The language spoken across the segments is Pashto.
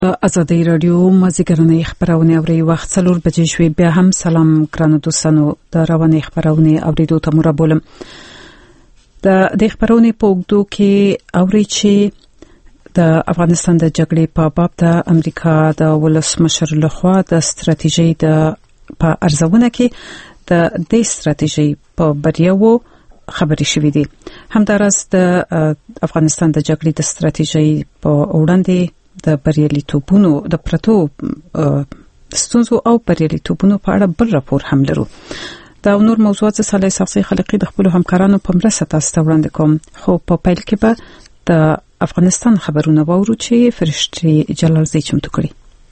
ازادي رادیو مازیګرنۍ خبرونه اوري وخت 4 بجې شوي. بیا هم سلام ګرانو دوستانو، د رواني خبرونه اوریدو ته مرابولم. د خبرونه په وګړو کې اوري چې د افغانستان د جګړې په باب د امریکا د ولسمشر لخوا د ستراتیژي د په ارزونه کې د ستراتیژي په بریاوو خبري شوې دي. همدارس د افغانستان د جګړې د ستراتیژي په وړاندې د بریالیتوبونو د پرتو ستونزو او بریالیتوبونو په اړه بل راپور هم لرو. دا نور موضوعات ساله شخصي خلقي د خپل همکارانو په مرسته تاسو ته وړاندې کوم. خو په پیل کې به د افغانستان خبرونه وورو چې فرشتي جلالزی چمتو کړي.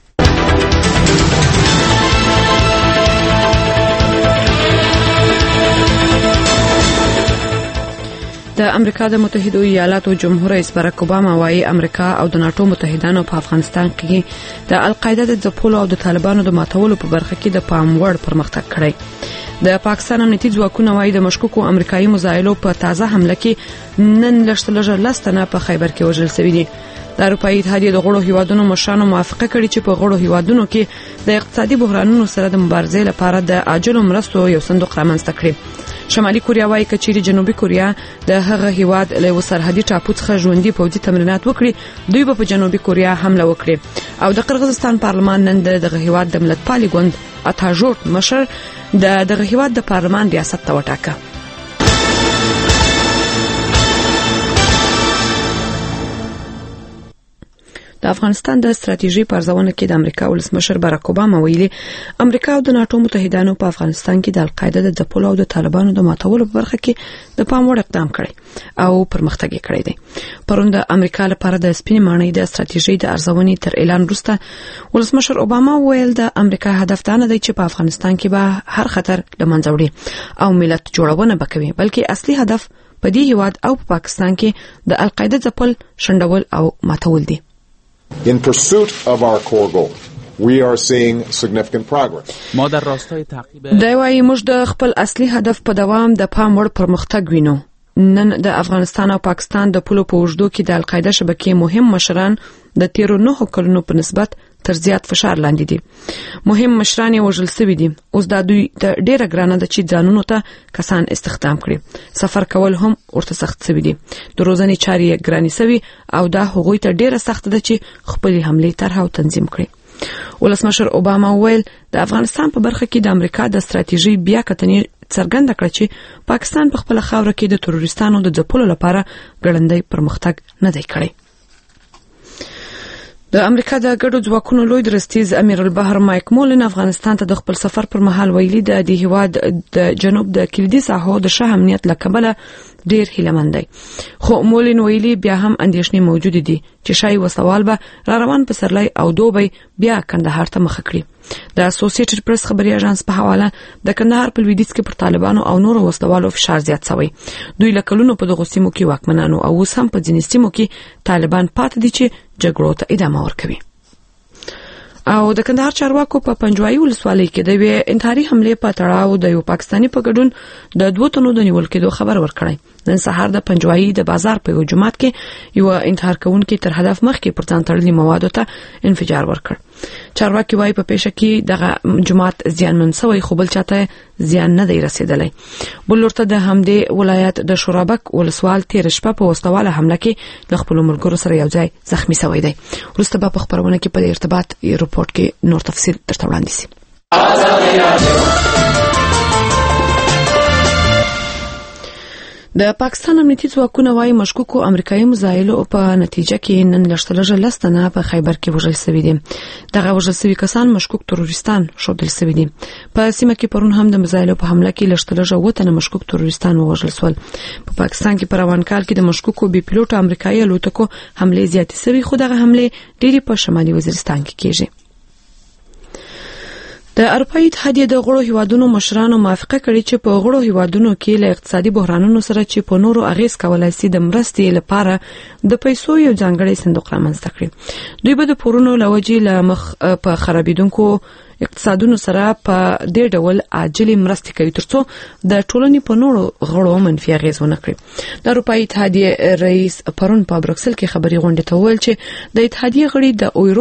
د امریکا د متحده ایالاتو جمهور رئیس باراک اوباما وايي امریکا او د ناتو متحدانو په افغانستان کې د القاعده د ځپلو او د طالبانو د ماتولو په برخه کې د پام وړ پرمختګ کړی. د پاکستان امنیتي ځواکونه وايي د مشکوکو امریکایي مزایلو په تازه حمله کې نن لستنه په خیبر کې وژل شوی دي. د اروپאי اتحادیې د غړو هیوادونو مشرانو موافقه کړې چې په غړو هیوادونو کې د اقتصادي بحرانونو سره د مبارزې لپاره د عاجلو مرستو یو صندوق رامنځته کړي. شمالي کوریا وايي کچېری جنوبي کوریا د هغه هیواد له سرحدي ټاپو څخه ژوندۍ پوځي تمرینات وکړي، دوی په جنوبي کوریا حمله وکړي. او د قرغیزستان پارلمان نن دغه هیواد د ملتپالي ګوند اتاژورت مشر دغه هیواد د پارلمان ریاست ته وټاکه. د افغانستان د ستراتیژي په ارزونه کې د امریکا ولسمشر باراک اوباما ویلي امریکا او د ناتو متحدانو په افغانستان کې د القاعده د ځپلو او د طالبانو د ماتولو په برخه کې د پام وړ اقدام کړی او پرمختګ کړی دی. پرون د امریکا لپاره د سپین مانۍ د ستراتیژي د ارزونې تر اعلان وروسته ولسمشر اوباما ویل د امریکا هدف دا نه دی چې په افغانستان کې به هر خطر لمنځه وړي او ملت جوړونه وکړي، بلکې اصلي هدف په دې هیواد او په پاکستان کې د القاعده ځپل، شندول او ماتول دي. In pursuit of our core goal, we are seeing significant progress. ما در راستای تعقیب دا وايي موږ د خپل اصلي هدف په دوام د پام وړ پرمختګ وینو. نن د افغانستان او پاکستان د پولو په وجودو کې د القاعده شبکې مهم مشران د 13 کلونو په نسبت تر زیات فشار لاندې دي. مهم مشران یې وژل شوي دي. اوس دا دوی د ډیره ګرانه د چې ځانونو ته کسان استخدام کړي. سفر کول هم ورته سخت شوي دي. د روزنې چارې ګرانې شوي او دا هغوی ته ډیره سخت ده چې خپل حمله طرح او تنظیم کړي. ولسمشر اوباما ویل د افغانستان په برخه کې د امریکا د ستراتیژي بیا کتنې څرګنده کړه چې پاکستان په خپل خاوره کې د تروریستانو د ځپلو لپاره ګړندۍ پرمختګ نه دی کړی. د امریکا د ګډو ځواکونو لوی درستیز امیر البحر مایک مولن افغانستان ته د خپل سفر پر مهال ویلي د دې هیواد د جنوب د کلیدي ساحو د ښه امنیت لکبله ډیر هیلمند دی. خو مولن ویلي بیا هم اندېښنې موجود دي چې شای وسوال به را روان پسرلی او دوبی بیا کندهار ته مخ کړي. د اسوسییټډ پریس خبري اژانس په حواله د کندهار په لویدیځ کې پر طالبانو او نورو وسوالو فشار زیات شوی. دوی لکلونو په دغه سیمو کې واکمنانو او اوس هم په ځینې سیمو کې طالبان پاتې دي چې جګړو ته ادامه ورکوي. او د کندهار چارواکو په پنجوایي ولسوالۍ کې د انتحاري حمله په تړاو د یو پاکستاني په ګډون د 2 تنو د نیول کېدو خبر ورکړی. نن سهار د پنجوایي د بازار په یو جماعت کې یو انتحار کوونکی تر هدف مخکې پر ځان تړلي موادو ته انفجار ورکړ. چارواکي وايي په پیښه کې دغه جماعت زیانمن شوی خو بل چاته زیان نه دی رسیدلی. بل ورته د همدې ولایت د شورابک ولسوال تیر شپه په وسواله حمله کې د خپل ملګرو سره یو ځای زخمی شوی دی. وروسته به په خبرونه کې په ارتباط رپورت کې نور تفصیل درته وړاندې شي. د پاکستان امنیتي ځواکونه وايي مشکوکو امریکایي مزایلو په نتیجه کې نن لستنه په خیبر کې وژل شوي دي. دغه وژل شوي کسان مشکوک تروریستان ښودل شوي دي. په سیمه کې پرون هم د مزایلو په حمله کې لستنه وته مشکوک تروریستان وژل شول. په پاکستان کې په روان کال کې د مشکوکو بي پيلوټ امریکایي الوتکو حمله زیاتې شوي، خو دغه حمله ډېری په شمالي وزیرستان کې کیږي. د اروپאי اتحادیې د غړو هیوادونو مشرانو موافقه کړې چې په غړو هیوادونو کې له اقتصادي بحرانونو سره چې په نورو اغیز کولای شي د مرستې لپاره د پیسو یو ځانګړی صندوق رامنځته کړي. دوی به د پورونو لوجې له مخ په خرابیدونکو اقتصادونو سره په دې ډول عاجلې مرستې کوي ترڅو د ټولنې په نورو غړو منفي اغیز ونه کړي. د اروپאי اتحادیې رئیس پرون په برکسل کې خبري غونډه ته ویل چې د اتحادیې غړي د اورو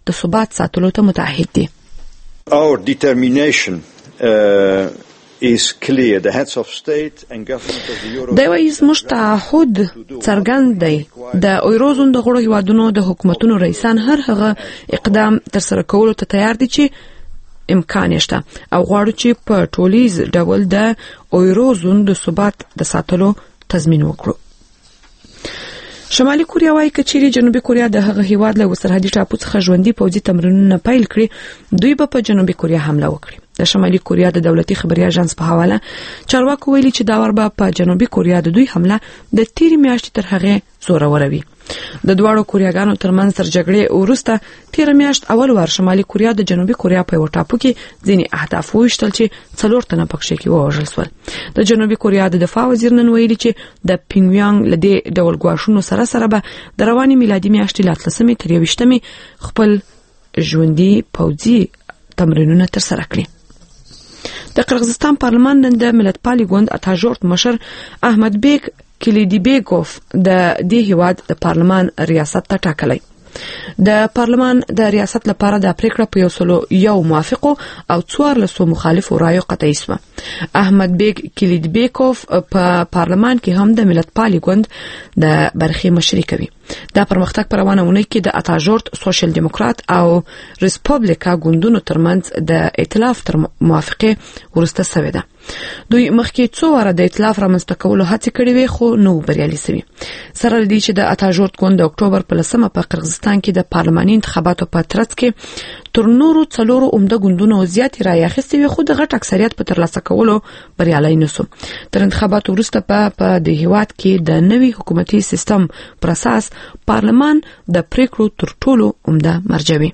د ثبات ساتلو ته متعهد دي. Our determination is clear. The heads of state and government of the Euro. دا وایي زموږ تعهد څرګند دی. د ایروزون د غړو هیوادونو د حکومتونو رئیسان هر هغه اقدام ترسره کولو ته تیار دي چې امکان شته او غواړو چې په ټولیز ډول د ایروزون د ثبات د ساتلو تضمین وکړو. شمالي کوریا وايي چې جنوبي کوریا د هغه هیواد له سرحدي ټاپو څخه ژوندۍ پوځي تمرینونه پیل کړي، دوی به په جنوبي کوریا حمله وکړي. د شمالي کوریا د دولتي خبري اژانس په حواله چارواکو ویلي چې دا ور به په جنوبي کوریا د دوی حمله د تیرې میاشتې تر هغه زوروره وي. د دواړو کوریاګانو ترمنځ تر جګړې وروسته تیر میاشت اول وار شمالي کوریا د جنوبي کوریا په یو ټاپو کې ځینې اهداف وشتل چې 4 تنه پکښې کې ووژل شول. د جنوبي کوریا د دفاع وزیر نن ویلي چې د پینګیانګ لدې ډول ګواښونو سره به د رواني میلادي میاشتې له 13 تر 21 خپل ژوندۍ پوځي تمرینونه ترسره کړي. د قرغیزستان پارلمان نن د ملتپالي ګوند اتاژورت مشر احمد بیگ کلیدیبیګوف د دې هیواد د پارلمان ریاست ته ټاکلی. د پارلمان د ریاست لپاره د پریکړه په 101 موافقو او 14 مخالفو رایو قطعي شوه. احمد بیگ کلیدیبیګوف په پارلمان کې هم د ملتپالي ګوند د برخې مشري کوي. دا پرمختګ په روانه اونۍ کې د اتاژورت سوشل دیموکرات او ریسپبلیکا ګوندونو ترمنځ د ائتلاف تر موافقه ورسته شوې ده. دوی مخکې 2 واره د ائتلاف رامنځته کولو هڅې کړې وې خو نو بریالي شوي. سره لدی چې د اتاژورت ګوند د اکتوبر په 10 په قرغیزستان کې د پارلماني انتخاباتو په ترڅ کې تر نورو 4 عمده ګوندونو زیاتې رایې اخیستې وې خو د غټ اکثریت په ترلاسه کولو بریالي نشو. تر انتخاباتو وروسته په د هیواد کې د نوي حکومتي سیستم پر اساس پارلمان د پریکړو تر ټولو عمده مرجع وي.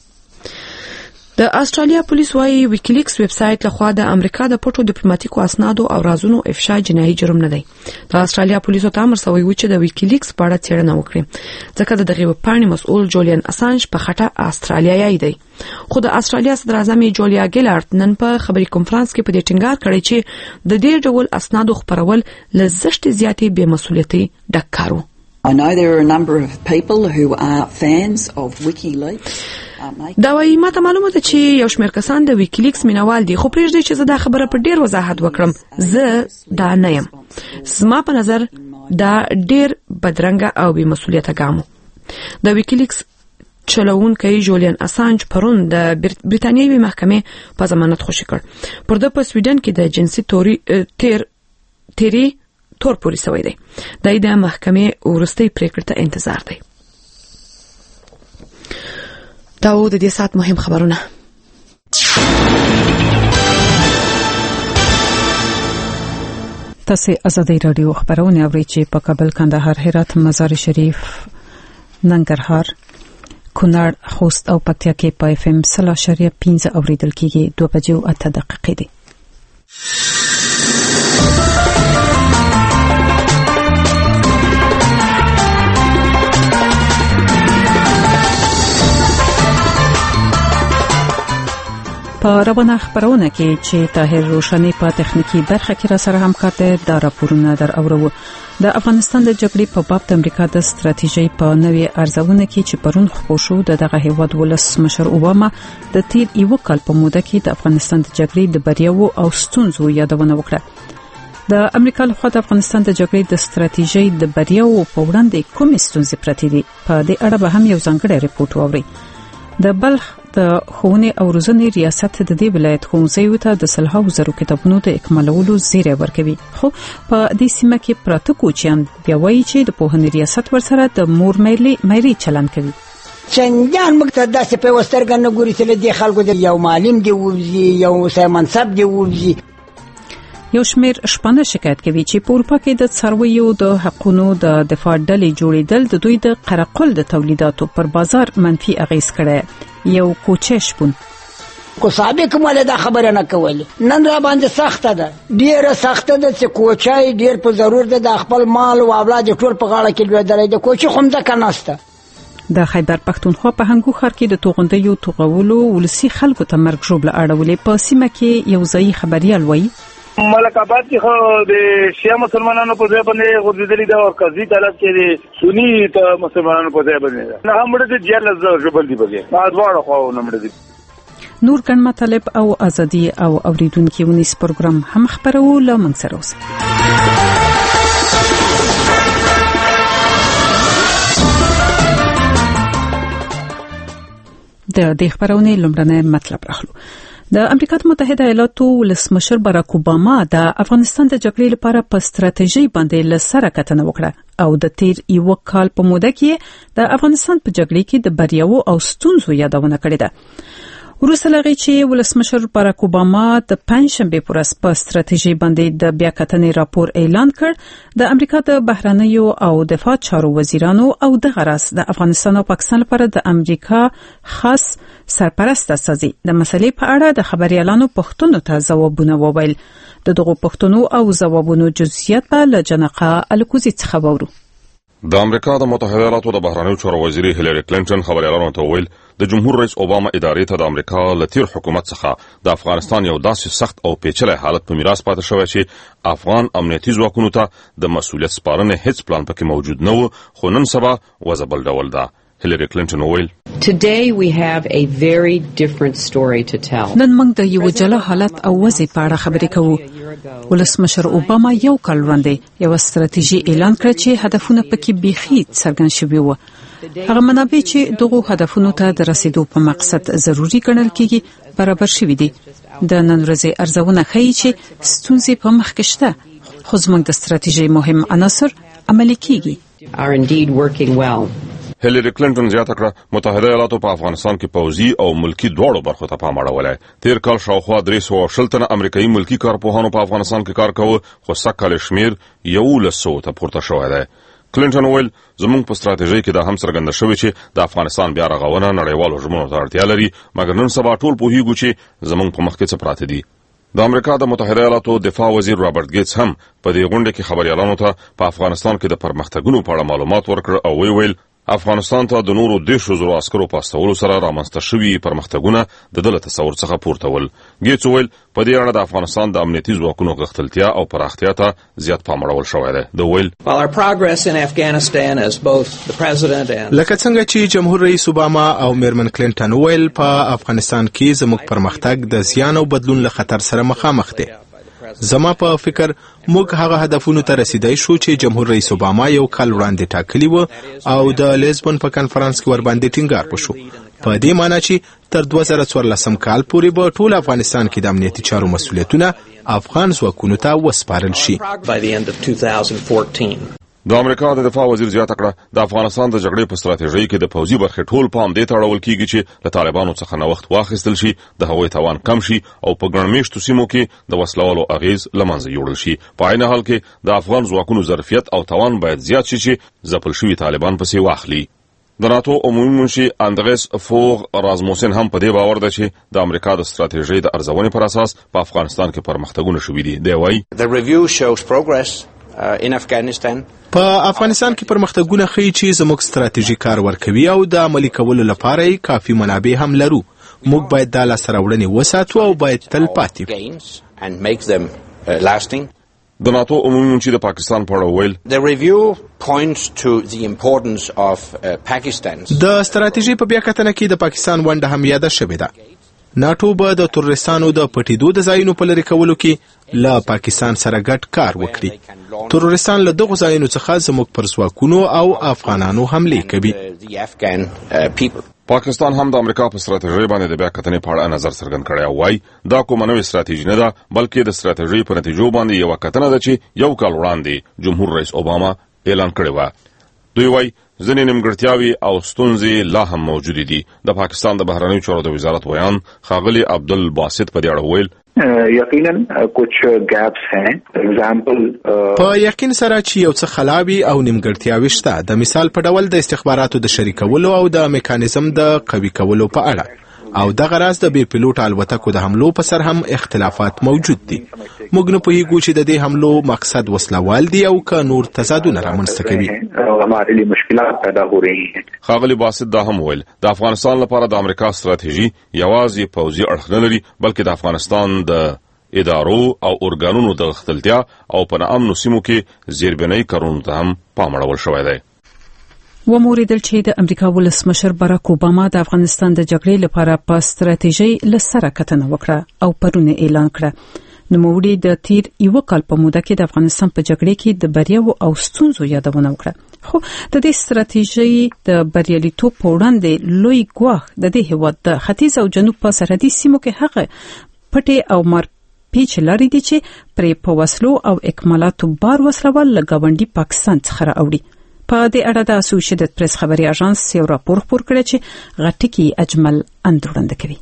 د استرالیا پولیس وايي ویکیلیکس ویب سټ لخوا د امریکا د پټو ډیپلوماټیکو اسنادو او رازونو افشا جنایي جرم نه دی. د استرالیا پولیسو ته امر شوی و چې د ویکیلیکس په اړه څېړنه وکړي ځکه د دغه پاڼې مسؤل جولیان اسانج په خټه استرالیایي دی. خو د استرالیا صدر اعظم جولیا ګیلارد نن په خبري کانفرنس کې په دې ټینګار کړی چې د دې ډول اسنادو خپرول لزشت زیاتې بې مسؤلیتي ډک کارو. I know there are a number of people who are fans of WikiLeaks. دا وايي ماته معلومه ده چې یو شمېر کسان د ویکیلیکس مینوال دي خو پرېږدي چې زه دا خبره په ډیر وضاحت وکړم. زه دا نه یم. زما په نظر دا ډیر بدرنګه او بې مسؤلیته ګام. د ویکیلیکس چلوونکی جولیان اسانج پرون د بریتانیوي محکمې په ضمانت خوشی کړ. پر د په سویډن کې د جنسي تیری تور پوری سوی دی. د محکمې ورستۍ پریکړې ته انتظار دی. دا و د دې سات مهم خبرونه. تاسو ازادي رادیو خبرونه اورئ چې په کابل، کندهار، هرات، مزار شریف، ننګرهار، کونړ، خوست او پکتیا کې په اف ام 0.15 اوریدل کیږي. 2:08 دي. په روانه خبرونه کې چې طاهر روشنی په تخنیکی برخه کې را سره همکار دی. دا راپورونه در اورو. د افغانستان د جګړې په باب د امریکا د ستراتیژۍ په نوې ارزونه کې چې پرون خبر شو دغه هیواد ولس مشر اوباما د تیر یو کال په موده کې د افغانستان د جګړې د بریاوو او ستونزو یادونه وکړه. د امریکا لخوا د افغانستان د جګړې د ستراتیژۍ د بریاوو په وړاندې کومې ستونزې پرتې دي په دې اړه به هم یو ځانګړی ریپورت واوري. د بلخ د ښوونې او روزنې ریاست د دې ولایت ښوونځیو ته د 100,000 کتابونو د اکمالولو زیری ورکوي. خو په دې سیمه کې پراته کوچیان بیا وایي چې د پوهنې ریاست ورسره د مور میري چلند کوي. چندان موږ ته داسې په وسترګه نه ګوري چې د خلکو د یو معلم دی وځي یو سای منصب دی وځي. یو شمېر شپانه شکایت کوي چې په اروپا کې د څارویو د حقوقو د دفاع ډلې جوړېدل د دوی د قرقل د تولیداتو پر بازار منفي اغیز کړي. یو کوچه شپون کو سابق مله دا خبره نه کوله. نن را باندې سخته ده، ډیره سخته ده چې کوچای ډیر په ضرور ده د خپل مال او اولاد ټول په غاړه کې لوي د کوچه خو ده کناسته. د خیبر پښتونخوا په هنګو ښار کې د توغندیو توغولو ولسی خلکو ته مرګ ژوبله اړولې. په سیمه کې یو ځای خبريال وایي ملکاباد کې خو د شیعه مسلمانانو په ځای باندې غورځېدلي ده او قضیې طالب کې د سني مسلمانانو په ځای باندې ده نه هم مړه دي 14 ژبل دي بګي دواړه خواونه مړه دي. نور ګڼ مطالب او ازادي او اوریدونکو ونیس پروګرام هم خبرو له موږ سره اوسه. د دې خبرونې لومړنی مطلب راخلو. د امریکا متحده ایالاتو ولسمشر باراک اوباما د افغانستان د جګړې لپاره په ستراتیژي باندې لسره کتنه وکړه او د تیر یو کال په موده کې د افغانستان په جګړې کې د بریاوو او ستونزو یادونه کړې ده. وروسته لغې چې ولسمشر باراک اوباما د پنځشنبه پر ورځ په ستراتیژي باندې د بیا کتنې راپور اعلان کړ، د امریکا د بهرنیو او دفاع چارو وزیرانو او د غرض د افغانستان او پاکستان لپاره د امریکا خاص سرپرست استازي د مسلې په اړه د خبريالانو پوښتنو ته ځوابونه وویل. دغه پوښتنو او ځوابونو جزئیات په لجنقه الکوزي څخه وورو. د امریکا د متحده ایالاتو د بهرنیو چارو وزیر هیلری کلینټن خبريالانو ته ویل د جمهور رئیس اوباما ادارې ته د امریکا لتیر حکومت څخه د افغانستان یو داسې سخت او پیچلي حالت په میراث پاتې شوی چې افغان امنیتي ځواکونو ته د مسؤلیت سپارنې هیڅ پلان پکې موجود نه و، خو نن سبا وضع بل ډول ده. هیلری کلینټن ویل Today we have a very different story to tell. نن موږ د یو جلا حالت او وضع په اړه خبرې کوو. ولسمشر اوباما یو کال وړاندې یو ستراتیژي اعلان کړ چې هدفونه پکې بيخي څرګند شوي وو. هغه منابع چې دغه هدفونو ته د رسیدو په مقصد ضروری ګڼل کېږي برابر شوي دي. د نن ورځې ارزونه ښیي چې ستونزې په مخ کې شته، خو زموږ د ستراتیژي مهم عناصر عملي کېږي. Are indeed working well. هیلری کلینټن زیاته کړه متحده ایالاتو په افغانستان کې پوځي او ملکی دواړو برخو ته پام اړولی. تیر کال شاوخوا 300 تنه امریکایي ملکی کارپوهانو په افغانستان کې کار کاوه، خو سږکال شمیر 1100 ته پورته شوی دی. کلینټن ویل زموږ په ستراتیژي کې دا هم څرګنده شوی چې د افغانستان بیا رغونه نړیوالو ژمنو ته اړتیا لري، مګر نن سبا ټول پوهیږو چې زموږ په مخ کې څه پراته دي. د امریکا د متحده ایالاتو دفاع وزیر رابرټ ګیټس هم په دې غونډه کې خبريالانو ته په افغانستان کې د پرمختګونو په اړه معلومات ورکړ او ویل افغانستان ته د نورو 10,000 عسکرو په استولو سره رامنځته شوي پرمختګونه د دله تصور څخه پورته ول. ګیټس ویل په دې اړه د افغانستان د امنیتي ځواکونو غښتلتیا او پراختیا ته زیات پام اړول شوی دی. د ویل لکه څنګه چې جمهور رئیس اوباما او میرمن کلینټن ویل په افغانستان کې زموږ پرمختګ د زیان او بدلون له خطر سره مخامخ دی. زما په فکر موږ هغه هدفونو ته رسیدای شو چې جمهور رئیس اوباما یو کال وړاندې ټاکلي و او د لیزبن په کانفرنس کې ور باندې ټینګار وشو. په دې معنی چې تر 2014 کال پورې به ټول افغانستان کې د امنیتي چارو مسؤلیتونه افغان ځواکونو ته وسپارل شي. د امریکا د دفاع وزیر زیاته کړه د افغانستان د جګړې په ستراتیژۍ کې د پوځي برخې ټول پام دې ته اړول کیږي چې له طالبانو څخه نوښت واخیستل شي، د هغوی توان کم شي او په ګڼمېشتو سیمو کې د وسلوالو اغیز له منځه یوړل شي. په عین حال کې د افغان ځواکونو ظرفیت او توان باید زیات شي چې ځپل شوي طالبان پسې واخلي. د ناتو عمومي منشي اندریس فوغ رازموسن هم په دې باور ده چې د امریکا د ستراتیژۍ د ارزونې پر اساس په افغانستان کې پرمختګونه شوي دي. دی وايي په افغانستان کې پرمختګونه ښیي چې زموږ ستراتیژي کار ورکوي او د عملي کولو لپاره کافي منابع هم لرو. موږ باید دا لاسته راوړنې وساتو او باید تل پاتې د ناتو عمومي منشي د پاکستان په اړه ویل د ستراتیژي په بیا کتنه کې د پاکستان ونډه هم یاده شوې ده. ناتو به د تروریستانو د پټېدو د ځایونو په لرې کولو کې له پاکستان سره ګډ کار وکړي. تروریستان له دغو ځایونو څخه زموږ پر ځواکونو او افغانانو حملې کوي. پاکستان هم د امریکا په ستراتیژۍ باندې د بیا کتنې په اړه نظر څرګند کړی او وایي دا کومه نوې ستراتیژي نه ده، بلکې د ستراتیژۍ په نتیجو باندې یو کتنه ده چې یو کال وړاندې جمهور رئیس اوباما اعلان کړی و. دوی وایي ځینې نیمګړتیاوې او ستونزې لا هم موجودې دي. د پاکستان د بهرنیو چارو د وزارت ویان ښاغلي عبدالباسط په دې اړه ویل یقینا کچھ گیپس ہیں example په یقین سره چې یو څه خلابي او نیمګړتیاوې شته، د مثال په ډول د استخباراتو د شریکولو او د میکانیزم د قوي کولو په اړه او د غراض د بي پيلوټ الوتکو د حملو په سر هم اختلافات موجود دي. موږ نه پوهیږو چې د دې حملو مقصد وسلوال دي او که نور تضادونه رامنځته کوي. हमारे लिए मुश्किलात पैदा हो रही हैं. ښاغلي باسط دا هم ویل د افغانستان لپاره د امریکا ستراتیژي یوازې پوځي اړخ نه لري، بلکې د افغانستان د ادارو او اورګانونو د غختلتیا او په ناامنو سیمو کې زیربنۍ کارونو ته هم پام اړول شوی دی. وموریدل چې د امریکا ولسمشر باراک اوباما د افغانستان د جګړې لپاره په ستراتیژي لسره کتنه وکړه او پرونه اعلان کړه. نوموړي د تیر یو کال په موده کې د افغانستان په جګړې کې د بریاو او ستونزو یادونه وکړه. خو د دې ستراتیژي د بریالیتوب په وړاندې لوی ګواښ د دې هیواد د ختیځ او جنوب په سرحدي سیمو کې هغه پټې او مارپیچ لري دي چې پرې په وسلو او اکمالاتو بار وسلوال له ګاونډي پاکستان څخه راوړي. په دې اړه د اسوسییټډ پریس خبري اژانس یو راپور خپور کړی چې غټکی اجمل اندرونده کوي.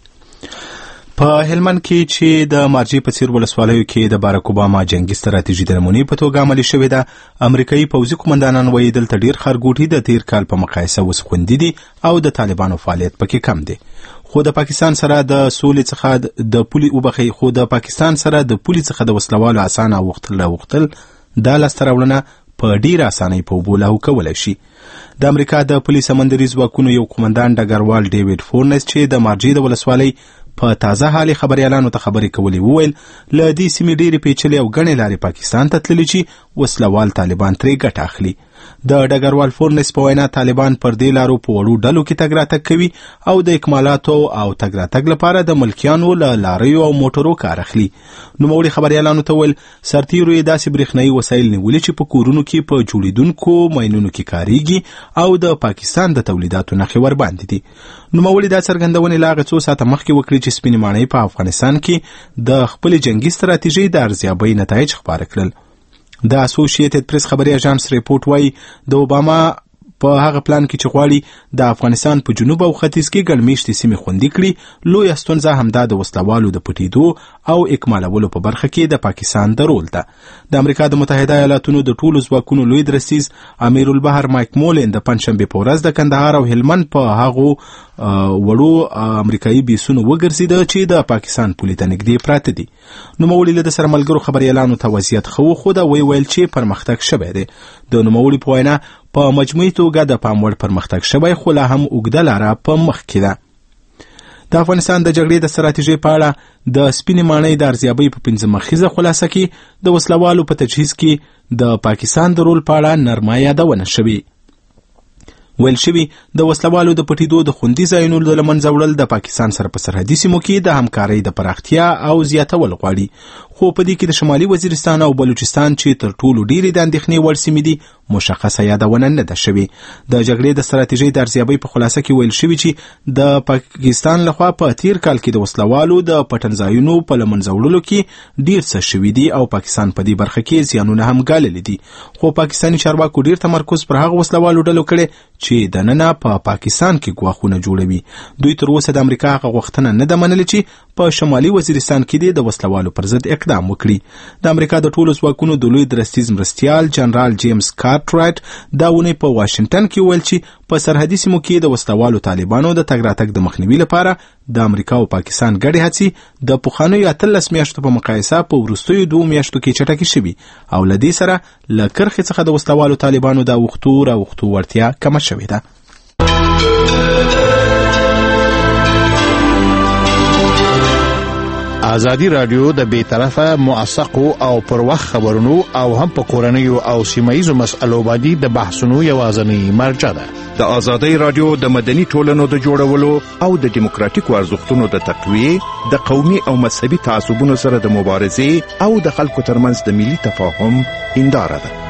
په هلمند کې چې د مارجې په څیر ولسوالیو کې د باراک اوباما جنگي ستراتیژي د نمونې په توګه عملي شوې ده. امریکایي پوځي قومندانان وایي دلته ډیر خارګوټي د تیر کال په مقایسه اوس خوندي دي او د طالبانو فعالیت پکې کم دی. خو د پاکستان سره د سولې څخه د پولي وبخي خو د پاکستان سره د پولي څخه د وسلوالو اسانه وختل د لاستراوړنه په ډیر اسانۍ په وبوله کولای شي. د امریکا د پولیس سمندري ځواکونو یو قومندان ډګروال ډیوډ فورنس چې د مارجې د ولسوالۍ په تازه حالي خبريالانو ته خبرې کولې وویل له دې سیمې ډېرې پیچلې او ګڼې لارې پاکستان ته تللي چې وسلوال طالبان ترې ګټه اخلي. د ډګروال فورنس په وینا طالبان پر دې لارو په وړو ډلو کې تګ راتګ کوي او د اکمالاتو او تګ راتګ لپاره د ملکیانو له لاریو او موټرو کار اخلي. نوموړي خبريالانو ته ویل سرتیرو یې داسې برېښنایي وسایل نیولي چې په کورونو کې په جوړیدونکو ماینونو کې کاریږي او د پاکستان د تولیداتو نښې ورباندې دي. نوموړي دا څرګندونې لا هغه څو ساعته مخکې وکړې چې سپینې ماڼۍ په افغانستان کې د خپلې جنگي ستراتیژۍ د ارزیابۍ نتایج خپاره کړل. د اسوسییټډ پریس خبري اژانس ریپورت وایي د اوباما په هغه پلان کې چې غواړي د افغانستان په جنوب او ختیځ کې ګڼمېشتې سیمې خوندي کړي لویه ستونزه همدا د وسلوالو د پټېدو او اکمالولو په برخه کې د پاکستان د رول ده. د امریکا د متحده ایالاتونو د ټولو ځواکونو لوی درستیز امیر البحر مایک مولن د پنځشنبه په ورځ د کندهار او هلمند په هغو وړو امریکایي بیسونو وګرځیده چې د پاکستان پولې ته نږدې پراته دي. نوموړي له سره ملګرو خبريالانو ته وضعیت خو دا ویل چې پرمختګ شوی دی. د نوموړي په وینا په مجموعي توګه د پام وړ پرمختګ شوی خو لا هم اوږده لاره په مخ کې ده. د افغانستان د جګړې د ستراتیژۍ په اړه د سپینې ماڼۍ د ارزیابۍ په 15 مخیزه خلاصه کې د وسلوالو په تجهیز کې د پاکستان د رول په اړه نرمه یادونه شوې. ویل شوي د وسلوالو د پټېدو د خوندي ځایونو د له منځه وړل د پاکستان سره په سرحدي سیمو کې د همکارۍ د پراختیا او زیاتول غواړي. خو په دې کې د شمالي وزیرستان او بلوچستان چې تر ټولو ډېرې د اندېښنې وړ سیمې دي مشخصه یادونه نه ده شوې. د جګړې د ستراتیژۍ د ارزیابۍ په خلاصه کې ویل شوي چې د پاکستان لخوا په تیر کال کې د وسلوالو د پټنځایونو په له منځه وړلو کې ډېر څه شوي دي او پاکستان په دې برخه کې زیانونه هم ګاللي دي. خو پاکستاني چارواکو ډېر تمرکز پر هغه وسلوالو ډلو کړی چې دننه په پاکستان کې ګواښونه جوړوي. دوی تر اوسه د امریکا هغه غوښتنه نه ده منلې چې په شمالي وزیرستان کې د وسلوالو پر ضد اقدام وکړي. د امریکا د ټولو ځواکونو د لوی درستیز مرستیال جنرال جیمز کارټرایټ دا ونې په واشنگټن کې ویل چې په سرحدي سیمو کې د وسلوالو طالبانو د تګ راتګ د مخنیوي لپاره د امریکا او پاکستان ګډې هڅې د پخوانیو 18 میاشتو په مقایسه په وروستیو 2 میاشتو کې چټکې شوي او له دې سره له کرښې څخه د وسلوالو طالبانو د اوښتو وړتیا کمه شوې ده. ازادي رادیو د بیطرفه موثقو او پر وخت خبرونو او هم په کورنیو او سیمایي مسلو باندې د بحثونو یوازینی مرجع ده. د ازادي رادیو د مدني ټولنو د جوړولو او د دیموکراتیکو ارزښتونو د تقویه د قومي او مذهبي تعصبونو سره د مبارزې او د خلکو ترمنځ د ملي تفاهم هنداره ده.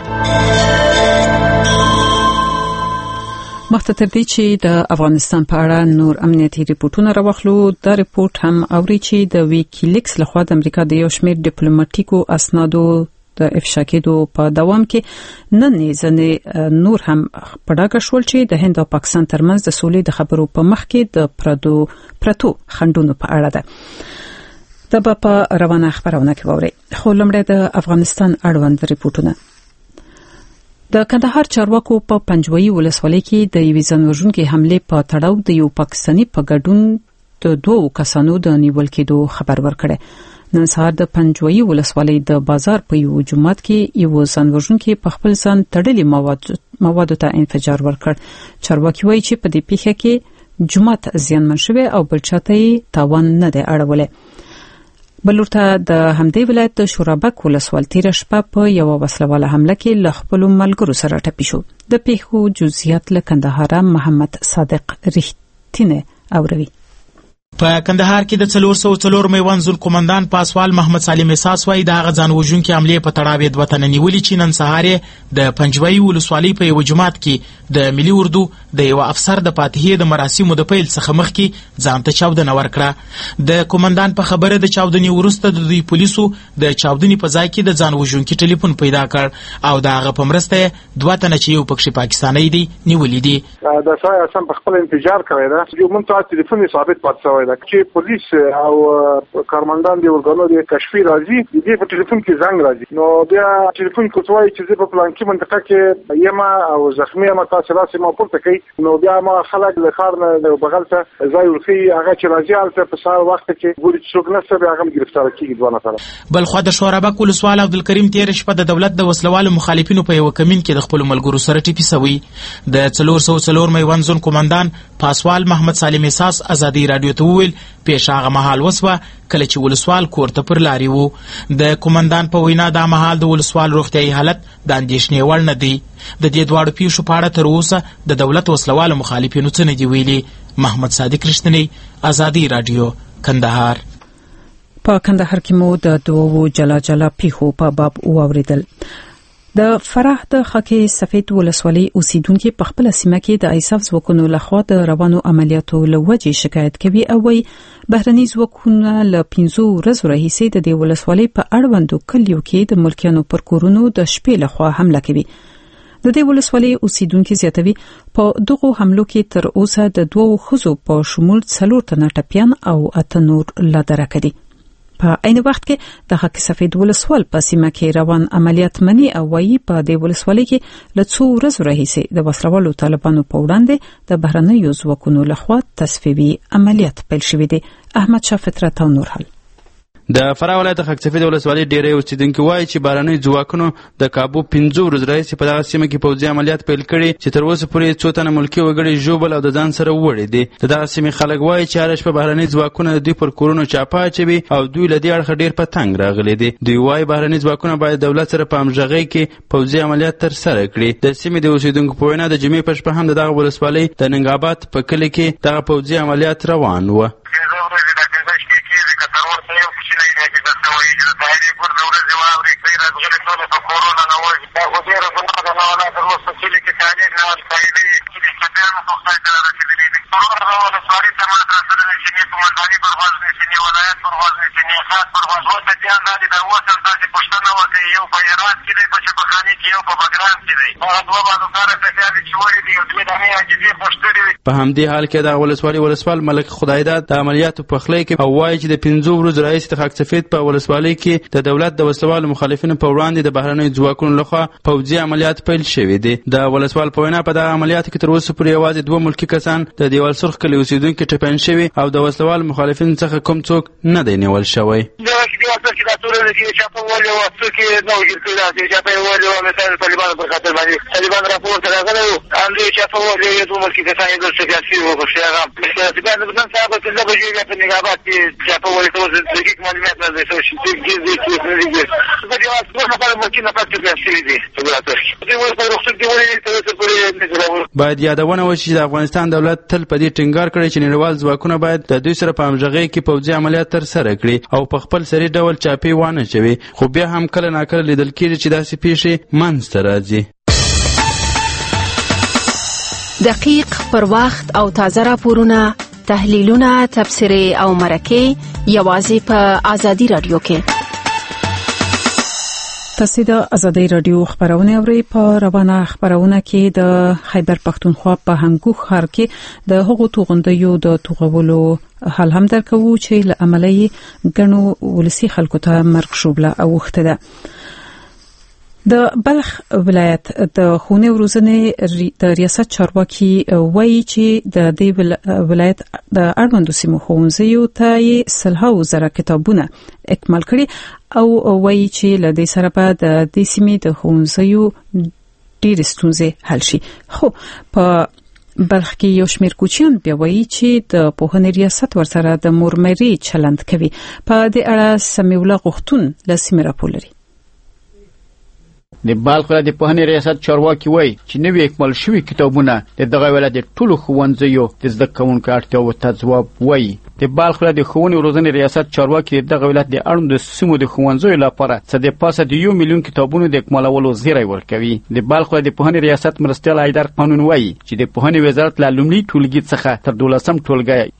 مخته تر دې چې د افغانستان په اړه نور امنیتي ریپورتونه راوخلو دا ریپورت هم اوري چې د ویکیلیکس لخوا د امریکا د یو شمېر ډیپلوماټیکو اسنادو د افشا کېدو په دوام کې نن ځنې نور هم پړاګه شول چې د هند او پاکستان ترمنځ د سولې د خبرو په مخ کې د پرتو خندونو په اړه ده. دا په روانه خبرونه کې ووري. خو لمړی د افغانستان اړوند ریپورتونه. د کندهار چارواکو په پنجوي ولسوالۍ کې د یوې ځانوژونکې حملې په تړاو د یو پاکستاني په ګډون د 2 کسانو د نیول کېدو خبر ورکړی. نن سهار د پنجوي ولسوالۍ د بازار په یو جومات کې یو ځانوژونکې په خپل ځان تړلي موادو ته انفجار ورکړ. چارواکي وایي چې په دې پیښه کې جومات زیانمن شوی او بل چاته یې تاوان نه دی اړولی. بلورته د همدې ولایت د شورابک ولسوال تیر شپه په یو وسلواله حمله کې ل خپل ملګرو سره ټپي شو. د پیښو جزئیات له کندهار محمد صادق رښتینه اوروي. په کندهار کې د 404 میوان زول قومندان پاسوال محمد سالم احساس وای د غزان وژونکو حمله په تړاو د وطن نیولې چې نن سهار د پنجوي ولسوالۍ په یو جماعت کې د ملي اردو د یو افسر د فاتحې د مراسمو د پیل څخه مخکې ځان ته چاودنه ورکړه. د قومندان په خبره د چاودنې وروسته د دوی پولیسو د چاودنې په ځای کې د ځان وژونکو ټلیفون پیدا کړ او د هغه په مرسته دوه تنه چې یو پکښې پاکستاني دي نیولې دي. د سای اسم په خپل انتظار کوي دا یو مونږ ته ټلیفون ثابت پاتې وای دا چې پولیس او کارمندان دی ورګانو د کشفي راځي د دې په ټلیفون کې زنګ راځي نو بیا ټلیفون کوټوي چې په پلان کې منطقه کې یما او زخمی ما تاسو راسي ما پورته کوي نو بیا ما خلک له خار نه بغل ته ځای ورخي هغه چې راځي البته په سار وخت کې ګوري څوک نه سبب هغه گرفتار کیږي دوه نفر. بل خو د شورابک ولسوال عبدالکریم تیر شپه د دولت د وسلوالو مخالفینو په یو کمین کې د خپل ملګرو سره ټپي سوی. د 404 میوان زون قومندان پاسوال محمد سالم احساس ازادي رادیو ته ویل پیښه هغه مهال وسوه کله چې ولسوال کورته پر لاري وو. د قومندان په وینا دا مهال د ولسوال روغتیايي حالت د اندېښنې وړ نه دی. د دې دواړو پیښو په اړه تر اوسه د دولت وسلوالو مخالفینو څه نه دي ویلي. محمد صادق رښتینی ازادي رادیو کندهار. په کندهار کې مو د دوو جلا پیښو په باب واوریدل. د فراه د خاکې سفید ولسوالۍ اوسیدونکو په خپل سیمه کې د ایساف ځواکونو لخوا د روانو عملیاتو لوجې شکایت کوي او وایي بهرني ځواکونه له 15 ورځې راهیسې د دې ولسوالۍ په اړوندو کلیو کې د ملکیانو پر کورونو د شپې لخوا حمله کوي. د دې ولسوالۍ اوسیدونکو زیاتوي په دغه حملو کې تر اوسه د 2 ښځو په شمول 4 تنه ټپیان او 8 نور لا درکه دي. په عین وخت کې د خاک سفید ولسوال په سیمه کې روان عملیات منی او وایي په دې ولسوالۍ کې له 2 ورځې راهیسې د وسلوالو طالبانو په وړاندې د بهرنیو ځواکونو لخوا تصفیوي عملیات پیل شوي دي. احمد شاه فطرت او نور حل. د فراه ولایت خاک سفید ولسوالۍ ډېری اوسیدونکو وایي چې بهرنیو ځواکونو د کابو 15 ورځې راهیسې په دغه سیمه کې پوځي عملیات پیل کړي چې تر اوسه پورې 2 تنه ملکي وګړي ژوبل او د ځان سره وړي دي. د دغه سیمې خلک وایي چې هره شپه بهرني ځواکونه د دوی پر کورونو چاپه اچوي او دوی له دې اړخه ډېر په تنګ راغلي دي. دوی وایي بهرني ځواکونه باید دولت سره په همغږۍ کې پوځي عملیات ترسره کړي. د سیمې د اوسیدونکو په وینا د جمعې په شپه هم دغه ولسوالۍ د ننګاباد په کلي کې دغه پوځي عملیات روان وو. په همدې حال کې د ولسوال ملک خدایداد د عملیاتو په خلې کې او وایي چې د 15 ورځې راهیسې د خاک سفید په ولسوالۍ کې د دولت د وسلوالو مخالفینو په وړاندې د بهرنیو ځواکونو لخوا پوځي عملیات پیل شوي دي. د ولسوال په وینا په دغه عملیاتو کې تر اوسه پورې یوازې 2 ملکي کسان د دیوال سرخ کلي اوسیدونکي ټپیان شوي او د وسلوالو مخالفینو څخه کوم څوک نه دی نیول شوی. طالبان راپور ته راغلی وو همدې چې په وجه یو دوه ملکي کسان یې دلته سیاسي وغوښتي هغه طالبان د نن سهار په 9 بجې په نګاباد کې چې په وجه ته دقیق معلومات نه دی شوی چې دې په دې وخت په نفر ملکي نفر کې سیاسي دي دوی ورته رخصت دی ولې تر پورې باید یادونه وشي چې د افغانستان دولت تل په دې ټینګار کړی چې نړیوال ځواکونه باید د دوی سره په همغږۍ کې پوځي عملیات ترسره کړي او په خپل سري ډول چاپی وانه چوي. خو بیا هم کله ناکله لیدل کېږي چې داسې پیښې منځته راځي. دقیق پر وخت او تازه راپورونه، تحلیلونه، تبصرې او مرکې یوازې په آزادي رادیو کې. تاسو د آزادي رادیو خبرونه اورئ. په روانه خبرونه کې د خیبر پښتونخوا په هنګو ښار کې د هغو توغندیو د توغولو حال هم درکو چې له عملي غنو ولسی خلکو ته مرګ شوبله اوخته ده. د بلخ ولایت د خونې وروزنې د ریاست چارواکي وایي چې د دې ولایت د اړوندو سیمو ښوونځیو ته 100,000 کتابونه اکمال کړي او وایي چې له دې سره به د دې سیمې د ښوونځیو ډېرې ستونزې حل شي. خو په بلخ کې یو شمېر کوچیان بیا وایي چې د پوهنې ریاست ورسره د مورمري چلند کوي. په دې اړه سمیع الله غوښتون له سیمې راپور لري. د بلخ ولایت د پوهنې ریاست چارواکي وایي چې نوي اکمال شوي کتابونه د دغه ولایت د ټولو ښوونځیو د زده کوونکو اړتیاوو ته ځواب وایي. د بلخ ولایت د ښوونې او روزنې ریاست چارواکي دغه ولایت د اړوندو سیمو د ښوونځیو لپاره څه د پاسه د 1 میلیون کتابونو د اکمالولو زیری ورکوي. د بلخ ولایت د پوهنې ریاست مرستیال حیدر قانون وایي چې د پوهنې وزارت له لومړي ټولګي څخه تر 12م ټولګي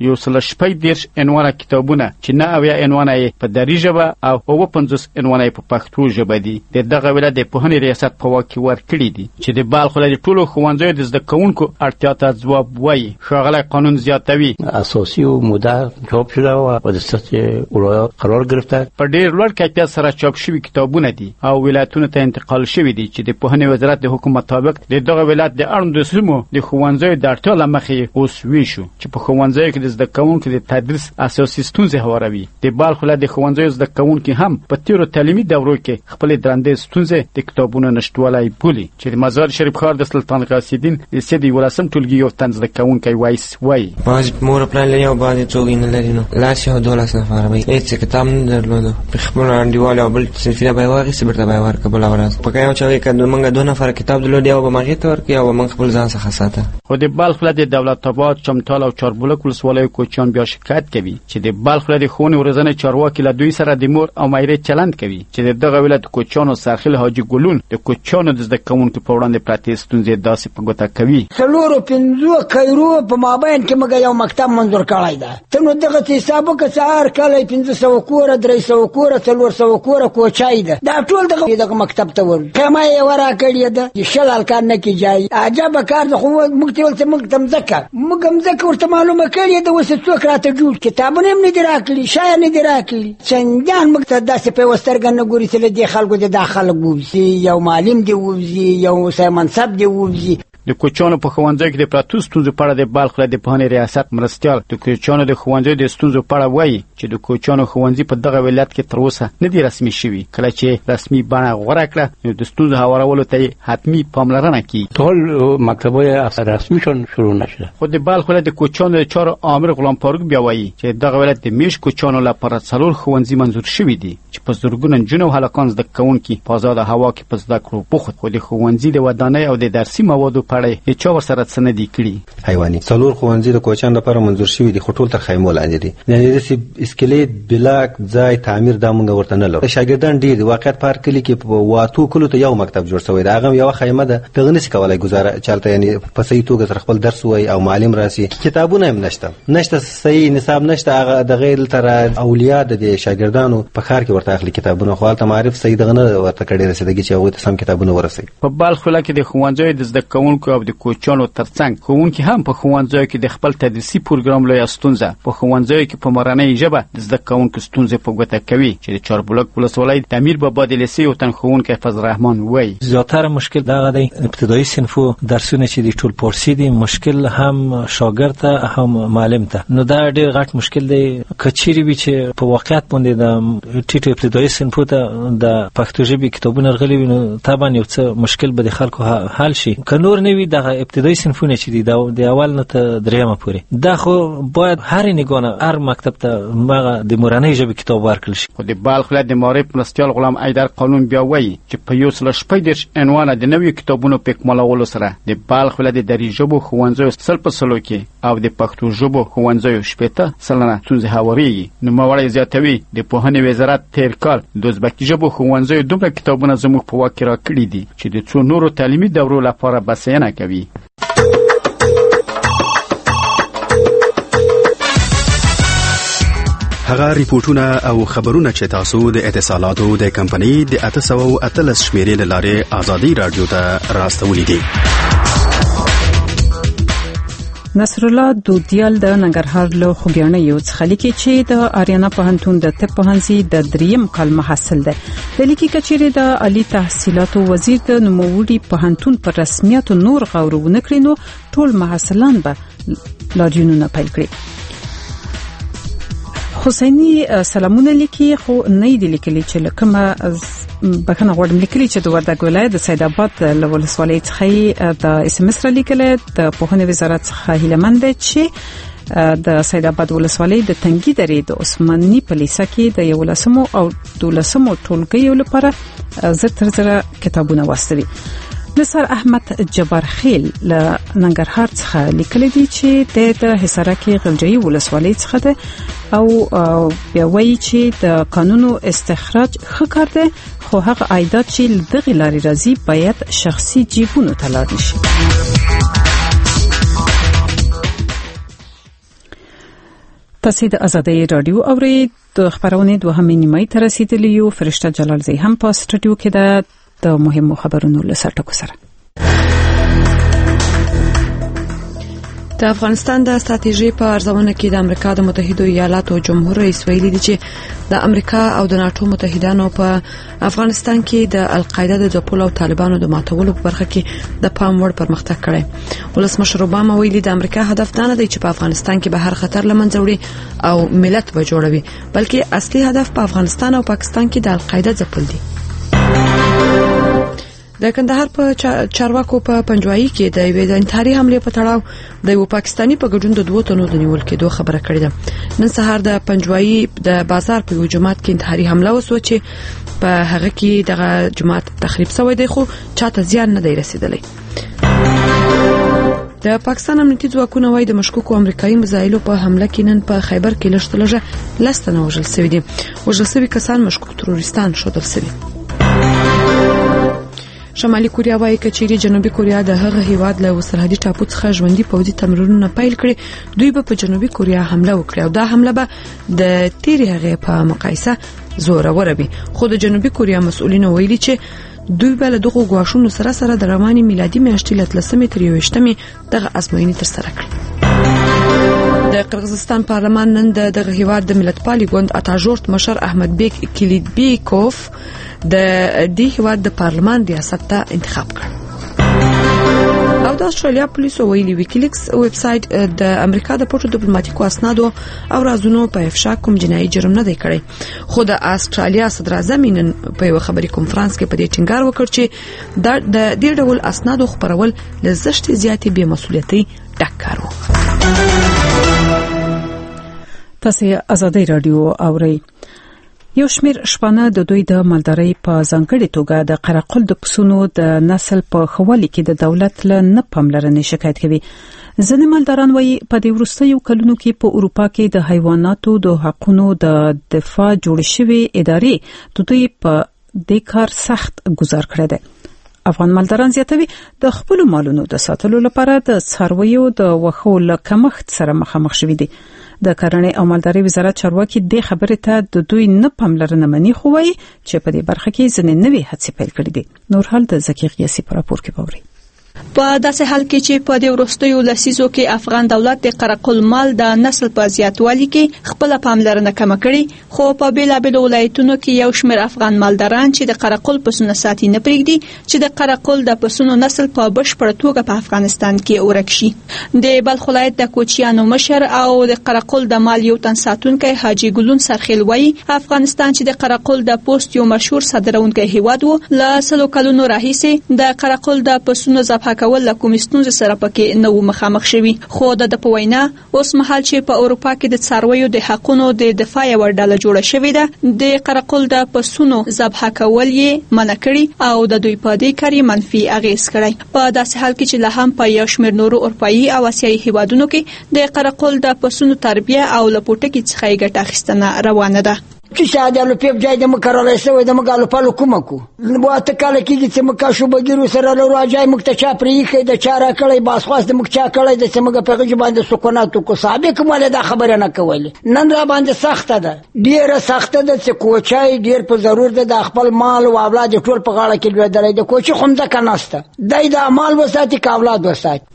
140 عنوانه کتابونه چې 90 عنوانه یې په دري ژبه او 50 عنوانه یې په پښتو ژبه دي د دغه ولایت د پوهنې ریاست په واک کې ورکړي دي چې د بلخ ولایت د ټولو ښوونځیو د زده کوونکو اړتیا ته ځواب وایي. ښاغلی قانون زیاتوي اساسي و مدر چاپ شده و به دسترس ولایت قرار گرفته. په ډېر لوړ کیفیت سره چاپ شوي کتابونه دي او ولایتونو ته انتقال شوي دي چې د پوهنې وزارت د حکم مطابق د دغه ولایت د اړوندو سیمو د ښوونځیو د اړتیا له مخې اوس ویشو چې په ښوونځیو کې د زده کوونکو د تدریس اساسي ستونزې هواروي. د بلخ ولایت د ښوونځیو زده کوونکي هم په تیرو تعلیمي دورو کې خپلې درندې ستونزې د کتابونو نشټوالی بولي چې د مزار شریف ښار د سلطان غوث الدین د 13 ټولګي یو تن زده کوونکی وایس وایي. باز مور پلان لري او باز څوک نه لري نو لاس یو 12 نفر به هیڅ کتاب نه درلود. په خپل انډیوال او بل سلسله به واغې سبرته به ورک بل اورز په کایو چې کله موږ 2 نفر کتاب درلود او به ماغې تور کې او موږ خپل ځان څخه ساته. خو د بلخ ولایت د دولت آباد چمتال او چاربولک ولسوالیو کوچیان بیا شکایت کوي چې د بلخ ولایت ښوونې او روزنې چارواکي له دوی سره د مور او مایرې چلند کوي چې دغه ولایت کوچیانو سرخیل حاجی ګلون د کوچیانو د زده کوونکو په وړاندې پراتې ستونزې داسې په ګوته کوي. 4-5 کیرو په مابین کې موږ یو مکتب منظور کړی ده. ته نو دغه حساب وکړه چې هر کله 500 کوره 300 کوره 400 کوره کوچای ده دا ټول دغه مکتب ته ور قیمه یې ورا کړی ده چې شلال کار نه کیږي. عجب کار ده خو موږ ته ولته موږ تم ځکه ورته معلومه کړی ده وسه څوک راته جوړ کتابونه هم نه دی راکړي شاید نه دی راکړي څنګه موږ ته داسې په وسترګ نه ګوري چې د خلکو د داخله ګوزي یو معلم دی ووزي یو سای منصب دی ووزي. د کوچیانو په ښوونځیو کې د پراتو ستونزو په اړه د بلخ ولایت د پوهنې ریاست مرستیال د کوچیانو د ښوونځیو د ستونزو په اړه وایي چې د کوچیانو ښوونځي په دغه ولایت کې تر اوسه نه دي رسمي شوي. کله چې رسمي بڼه غوره کړه نو د ستونزو هوارولو ته حتمي پاملرنه کیږي. ټول مکتبونه رسمي شروع نشده. خو د بلخ ولایت د کوچیانو د چارو امیر غلام فاروق بیا وایي چې دغه ولایت د میش کوچیانو لپاره 4 ښوونځي منظور شوي دي چې په زرګونه نجونې او هلکان زده کوونکي په آزاده هوا کې په زده کړو بوخت. خو د ښوونځي د ودانۍ او د درسي موادو په اړه هیڅ سره څه نه دي کړي. حیواني 4 ښوونځي د کوچیانو لپاره منظور شوي دي خو ټول تر خیمو لاندې دي. یعنې د اسکلیټ بلاک ځای تعمیر دا موږ ورته نه لرو. شاګردان ډیر دي. واقعیت پارک کلی کې په واتو کلو ته یو مکتب جوړ شوی دی. هغه یو خیمه ده دغه نشي کولای گزاره چلته یعنی په صحیح توګه سره خپل درس وای او معلم راسي. کتابونه هم نشته صحیح نصاب نشته. هغه د غیر تر اولیاء د شاګردانو په کار کې ورته اخلي کتابونه خو حالت معرف صحیح دغه نه ورته کړي رسیدګي چې هغه ته سم کتابونه ورسي. په بلخ ولایت کې د ښوونځیو د زده کوونکو او د کوچیانو ترڅنګ ښوونکي هم په ښوونځیو کې د خپل تدریسي پروګرام لویه ستونزه په ښوونځیو کې په مورنۍ ژبه د زده کوونکو ستونزې په ګوته کوي چې د چاربولک ولسوالۍ د امیر بابا د لیسې یو تن ښوونکی فضل رحمان وایي. زیاتره مشکل دغه دی ابتدایي صنفو درسونه چې د ټول پورسي دي مشکل هم شاګرد ته هم معلم ته. نو دا ډېر غټ مشکل دی. کچيري وي چې په واقعیت باندې د ټیټو ابتدایي صنفو ته د پښتو ژبې کتابونه غلي وي نو طبعا یو څه مشکل به د خلکو حل شي. که نور نه وي دغه ابتدایي صنفونه چې دي د اول نه ته دریمه پورې دا خو باید هر نگونه هر مکتب ته مغه د مورنۍ ژبې کتاب ورکړل شي. خو د بلخ ولایت د معرف مرستیال غلام حیدر قانون بیا وایي چې په 140 عنوانه د نویو کتابونو په اکمالولو سره د بلخ ولایت د دري ژبو ښوونځیو 100% کې او د پښتو ژبو ښوونځیو 80% ستونزې هوارېږي. نوموړی زیاتوي د پوهنې وزارت تیر کال د ازبکي ژبو ښوونځیو دومره کتابونه زموږ په واک کې راکړي دي چې د څو نورو تعلیمي دورو لپاره بسنه کوي. هغه ریپورتونه او خبرونه چې تاسو د اتصالاتو د کمپنۍ د 813 شمیرې لاره آزادي رادیو ته راستولې دي. نصر الله دودیال د ننګرهار له خوګیاڼیو څخه لیکي چې د آریانا پوهنتون د طب پوهنځي د دریم کال محصل دی. د لیکي کچېره د عالی تحصیلاتو وزیر د نوموړي پوهنتون پر رسمیت نور غور ونکړي نو ټول محصلان به لاجنونه پیل کړي. حسینی سلامونه لیکي خو نه دی لیکلي چې لکه بخنه غوړم لیکلي چې د وردګ ولایت د سید آباد ولسوالۍ څخه د اس ام اس را لیکل د پوهنې وزارت څخه هیلمند چې د سید آباد ولسوالۍ د تنګي درې د عثماني پلیسا کې د 11 او 12 ټولګیو لپاره زر کتابونه واستوي. نصر احمد جبار خیل له ننګرهار څخه لیکل دي چې د حصارک غلجی ولسوالۍ څخه ده او بیا وایي چې د قانونو استخراج ښه کار دی، خو هغه عایدات چې دغه لارې راځي باید شخصي جیبونو ته لاړ نشي. تاسو د ازادۍ رادیو اورئ. د خبرونې دوهمې نیمه ته رسیدلی یو. فرشته جلالزی هم په سټډیو کې ده د مهمو خبرونو لسر ټکو سره. د افغانستان د ستراتیژي په ارزونه کې د امریکا د متحده ایالاتو جمهور رئیس ویلي دی چې د امریکا او د ناتو متحدانو په افغانستان کې د القاعده د ځپلو او طالبانو د ماتولو په برخه کې د پام وړ پرمختګ کړی. ولسمشر اوباما ویلي د امریکا هدف نه دی چې په افغانستان کې به هر خطر لمنځه وړي او ملت به جوړوي، بلکې اصلي هدف په افغانستان او پاکستان کې د القاعده ځپل دي. د کندهار په چارواکو په پنجوایي کې د یوې انتحاري حمله په تړاو د یو پاکستاني په ګډون د 2 تنو د نیول کېدو خبره کړې ده. نن سهار د پنجوایي د بازار په یو جماعت کې انتحاري حمله وسوه چې په هغه کې دغه جماعت تخریب شوی دی، خو چاته زیان نه دی رسیدلی. د پاکستان امنیتي ځواکونه وايي د مشکوکو امریکایي مزایلو په حمله کې نن په خیبر کې لږ لستنه وژل شوی دي. وژل شوی کسان مشکوک تروریستان شودل شوی. شمالي کوریا وايي چې جنوبي کوریا د هغه هیواد له سرحدي ټاپو څخه ژوندۍ پوځي تمرینونه پیل کړي. دوی به په جنوبي کوریا حمله وکړي او دا حمله به د تیری هغه په مقایسه زوره وي. خو د جنوبي کوریا مسؤلین ویلي چې دوی به له دغه غواښونو سره د رواني میلادي میاشتې له 13 تر 21 دغه ازموینې تر سره کړې. د قرغیزستان پارلمان نن دغه هیواد د ملتپالي ګوند اتاژورت مشر احمد بیک کلیدبیکوف د دې هیواد د پارلمان ریاست ته انتخاب کړ. او د استرالیا پولیسو ویلي ویکیلیکس ویب سټ د امریکا د پټو ډیپلوماټیکو اسنادو او رازونو په افشا کوم جنایي جرم نه دی کړی. خو د استرالیا صدر اعظم نن په یو خبري کنفرانس کې په دې ټینګار وکړ چې د دې ډول اسنادو خبرول لزشت زیاتې بې مسؤلیتي ډکارو. تاسو ازادۍ رادیو اورئ. یو شمیر شپانه د دوی د مالدارۍ په ځانګړي توګه د قرقل د پسونو د نسل په خوالي کې د دولت له نه پاملرنې شکایت کوي. ځینې مالداران وایي په دې وروستیو کلونو کې په اروپا کې د حیواناتو د حقوقو د دفاع جوړ شوی ادارې د دوی په دې کار سخت گزار کړی دی. افغان مالداران زیاتوي د خپل مالونو د ساتلو لپاره د څارویو د وښو له کمښت سره مخامخ شوي دي. د کرنې او مالدارۍ وزارت چارواکي د خبرې ته د دوی نه پاملرنه مني، خو وايي چې په دې برخه کې ځینې نوې هڅې پیل کړې دي. نور حال د زکی غیاسی په راپور کې باوري. په داسې حال کې چې په دې وروستیو لسیزو کې افغان دولت د قرقل مال د نسل په زیاتوالي کې خپل پاملرنه کم کړي، خو په بیلابېلو ولایتونو کې یو شمېر افغان مالداران چې د قرقل پسونه ساتي نه پرېږدي چې د قرقل د پسونو نسل په بشپړه توګه په افغانستان کې ورک شي. د بلخ ولایت د کوچیانو مشر او د قرقل د مال یو تن ساتونکی حاجی ګلون سرخیل وایي افغانستان چې د قرقل د پوسټ یو مشهور صادرونکی هیواد و، له 100 کلونو راهیسې د قرقل د پسونو ذبح کول له کومې ستونزې سره پکې نه و مخامخ شوي. خو د په وینا اوس مهال چې په اروپا کې د څارویو د حقوقو د دفاع یو ډله جوړه شوې ده، د قرقل د پسونو ذبح کول یې منع کړي او د دوی په دې کار منفي اغیز کړی. په داسې حال کې چې له هم په یو شمېر نورو اروپایي او آسیایي هیوادونو کې د قرقل د پسونو تربیه او له پوټکي څخه یې ګټه اخیستنه روانه ده. چې شادالو په ځای د مکرره شوی د مګالو په لکومه کو نو ته کله کې چې مکا شو بګیرو سره له راځي مکتچا پرې کې د چاره کړي باس خاص د مکچا کړي د سمګه په غږ باندې سکونات کو صاحب کومه دا خبره نه کوله. نن را باندې سخته ده، ډیره سخته ده چې کوچای ډیر په ضرور ده د خپل مال او اولاد ټول په غاړه کې لري. د کوچي خومده کناسته دای د مال وساتي کا اولاد وساتي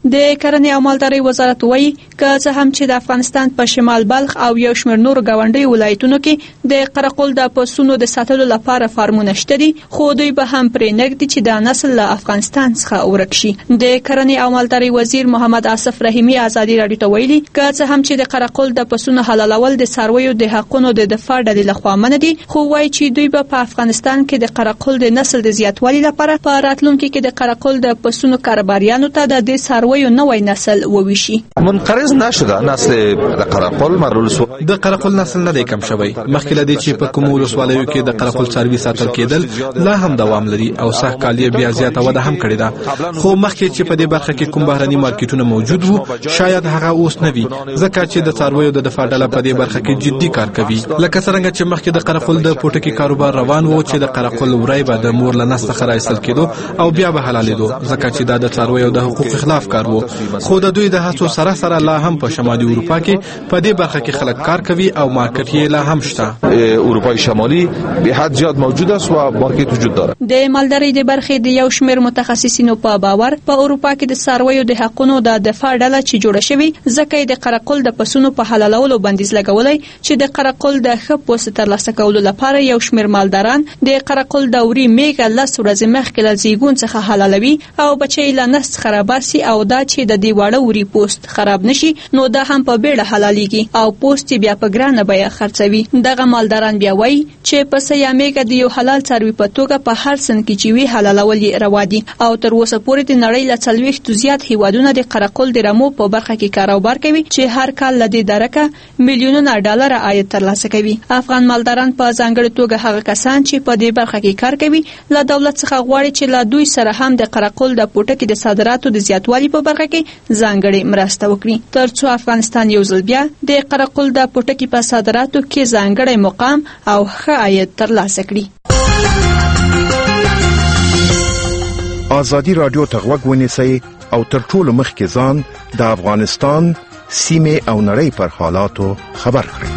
د کرنې او مالدارۍ وزارت وایي که څه هم چې د افغانستان په شمال بلخ او یو شمېر نورو ګاونډي ولایتونو کې د قرقل د پسونو د ساتلو لپاره فارمونه شته دي، خو دوی به هم پرې نږدي چې د نسل له افغانستان څخه ورک شي. د کرنې او مالدارۍ وزیر محمد آصف رحیمی ازادي راډیو ته ویلي که څه هم چې د قرقل د پسونو حلالول د څارویو د حقونو د دفاع ډلې لخوا منع دي، خو وایي چې دوی به په افغانستان کې د قرقل د نسل د زیاتوالي لپاره په راتلونکي کې د قرقل د پسونو کاروباریانو ته د دې څارویو نوی نسل وویشي. منقرض نشده نسل د قرقل د قرقل نسل نه دی کم شوی. مخکې لدی چې په کوم ولسوالیو کې د قرقل څاروي ساتل کېدل لا هم دوام لري او سخت کالیه بیا زیاته وده هم کړې ده، خو مخکې چې په دې برخه کې کوم بهرني مارکیټونه موجود وو شاید هغه اوس نه وي، ځکه چې د څارویو د دفاع ډله په دې برخه کې جدي کار کوي. لکه څنګه چې مخکې د قرقل د پوټکي کاروبار روان وو چې د قرقل ورای به د مور له نس څخه راایستل کېدو او بیا به حلالېدو، ځکه چې دا د څارویو د حقوق خلاف کار وو. خو د دوی د هڅو سره سره لا هم په شمالي اروپا کې په دې برخه کې خلک کار کوي او مارکیټ یې لا هم شته. اروپای شمالی به حد زیاد موجود است و مارکیټ وجود داره. د مالدارۍ د برخې د یو شمېر متخصصینو په باور په اروپا کې د څارویو د حقونو د دفاع ډله چې جوړه شوې، ځکه د قرقل د پسونو په حلالولو بندیز لګولای چې د قرقل د ښه پوست ترلاسه کولو لپاره یو شمېر مالداران د قرقل د وري میګه 10 ورځې مخکې له زیږون څخه حلالوي او بچي له نس خراباسي او دا چې د دې واړه وري پوست خراب نشي نو دا هم په بیړه حلاليږي او پوست بیا په ګرانه بیه خرڅوي. دغه مالداران بیا وایي چې پس یا میګه د یو حلال څاروي په توګه په هر سن کې چې وی حلالول روا دي او تر اوسه پورې د نړۍ له 40 زیات هیوادونه د قرقل د رمو په برخه کې کاروبار کوي چې هر کال له دې درکه میلیونونه ډالر عاید ترلاسه کوي. افغان مالداران په ځانګړي توګه هغه کسان چې په دې برخه کې کار کوي له دولت څخه غواړي چې له دوی سره هم د قرقل د پوټکي د صادراتو د زیاتوالي په برخه کې ځانګړي مرسته وکړي، ترڅو افغانستان یو ځل بیا د قرقل د پوټکي په صادراتو کې ځانګړي مقام او ښه عاید ترلاسه کړي. ازادي رادیو ته غوږ ونیسئ او تر ټولو مخکې ځان د افغانستان سیمې او نړۍ پر حالاتو خبر کړئ.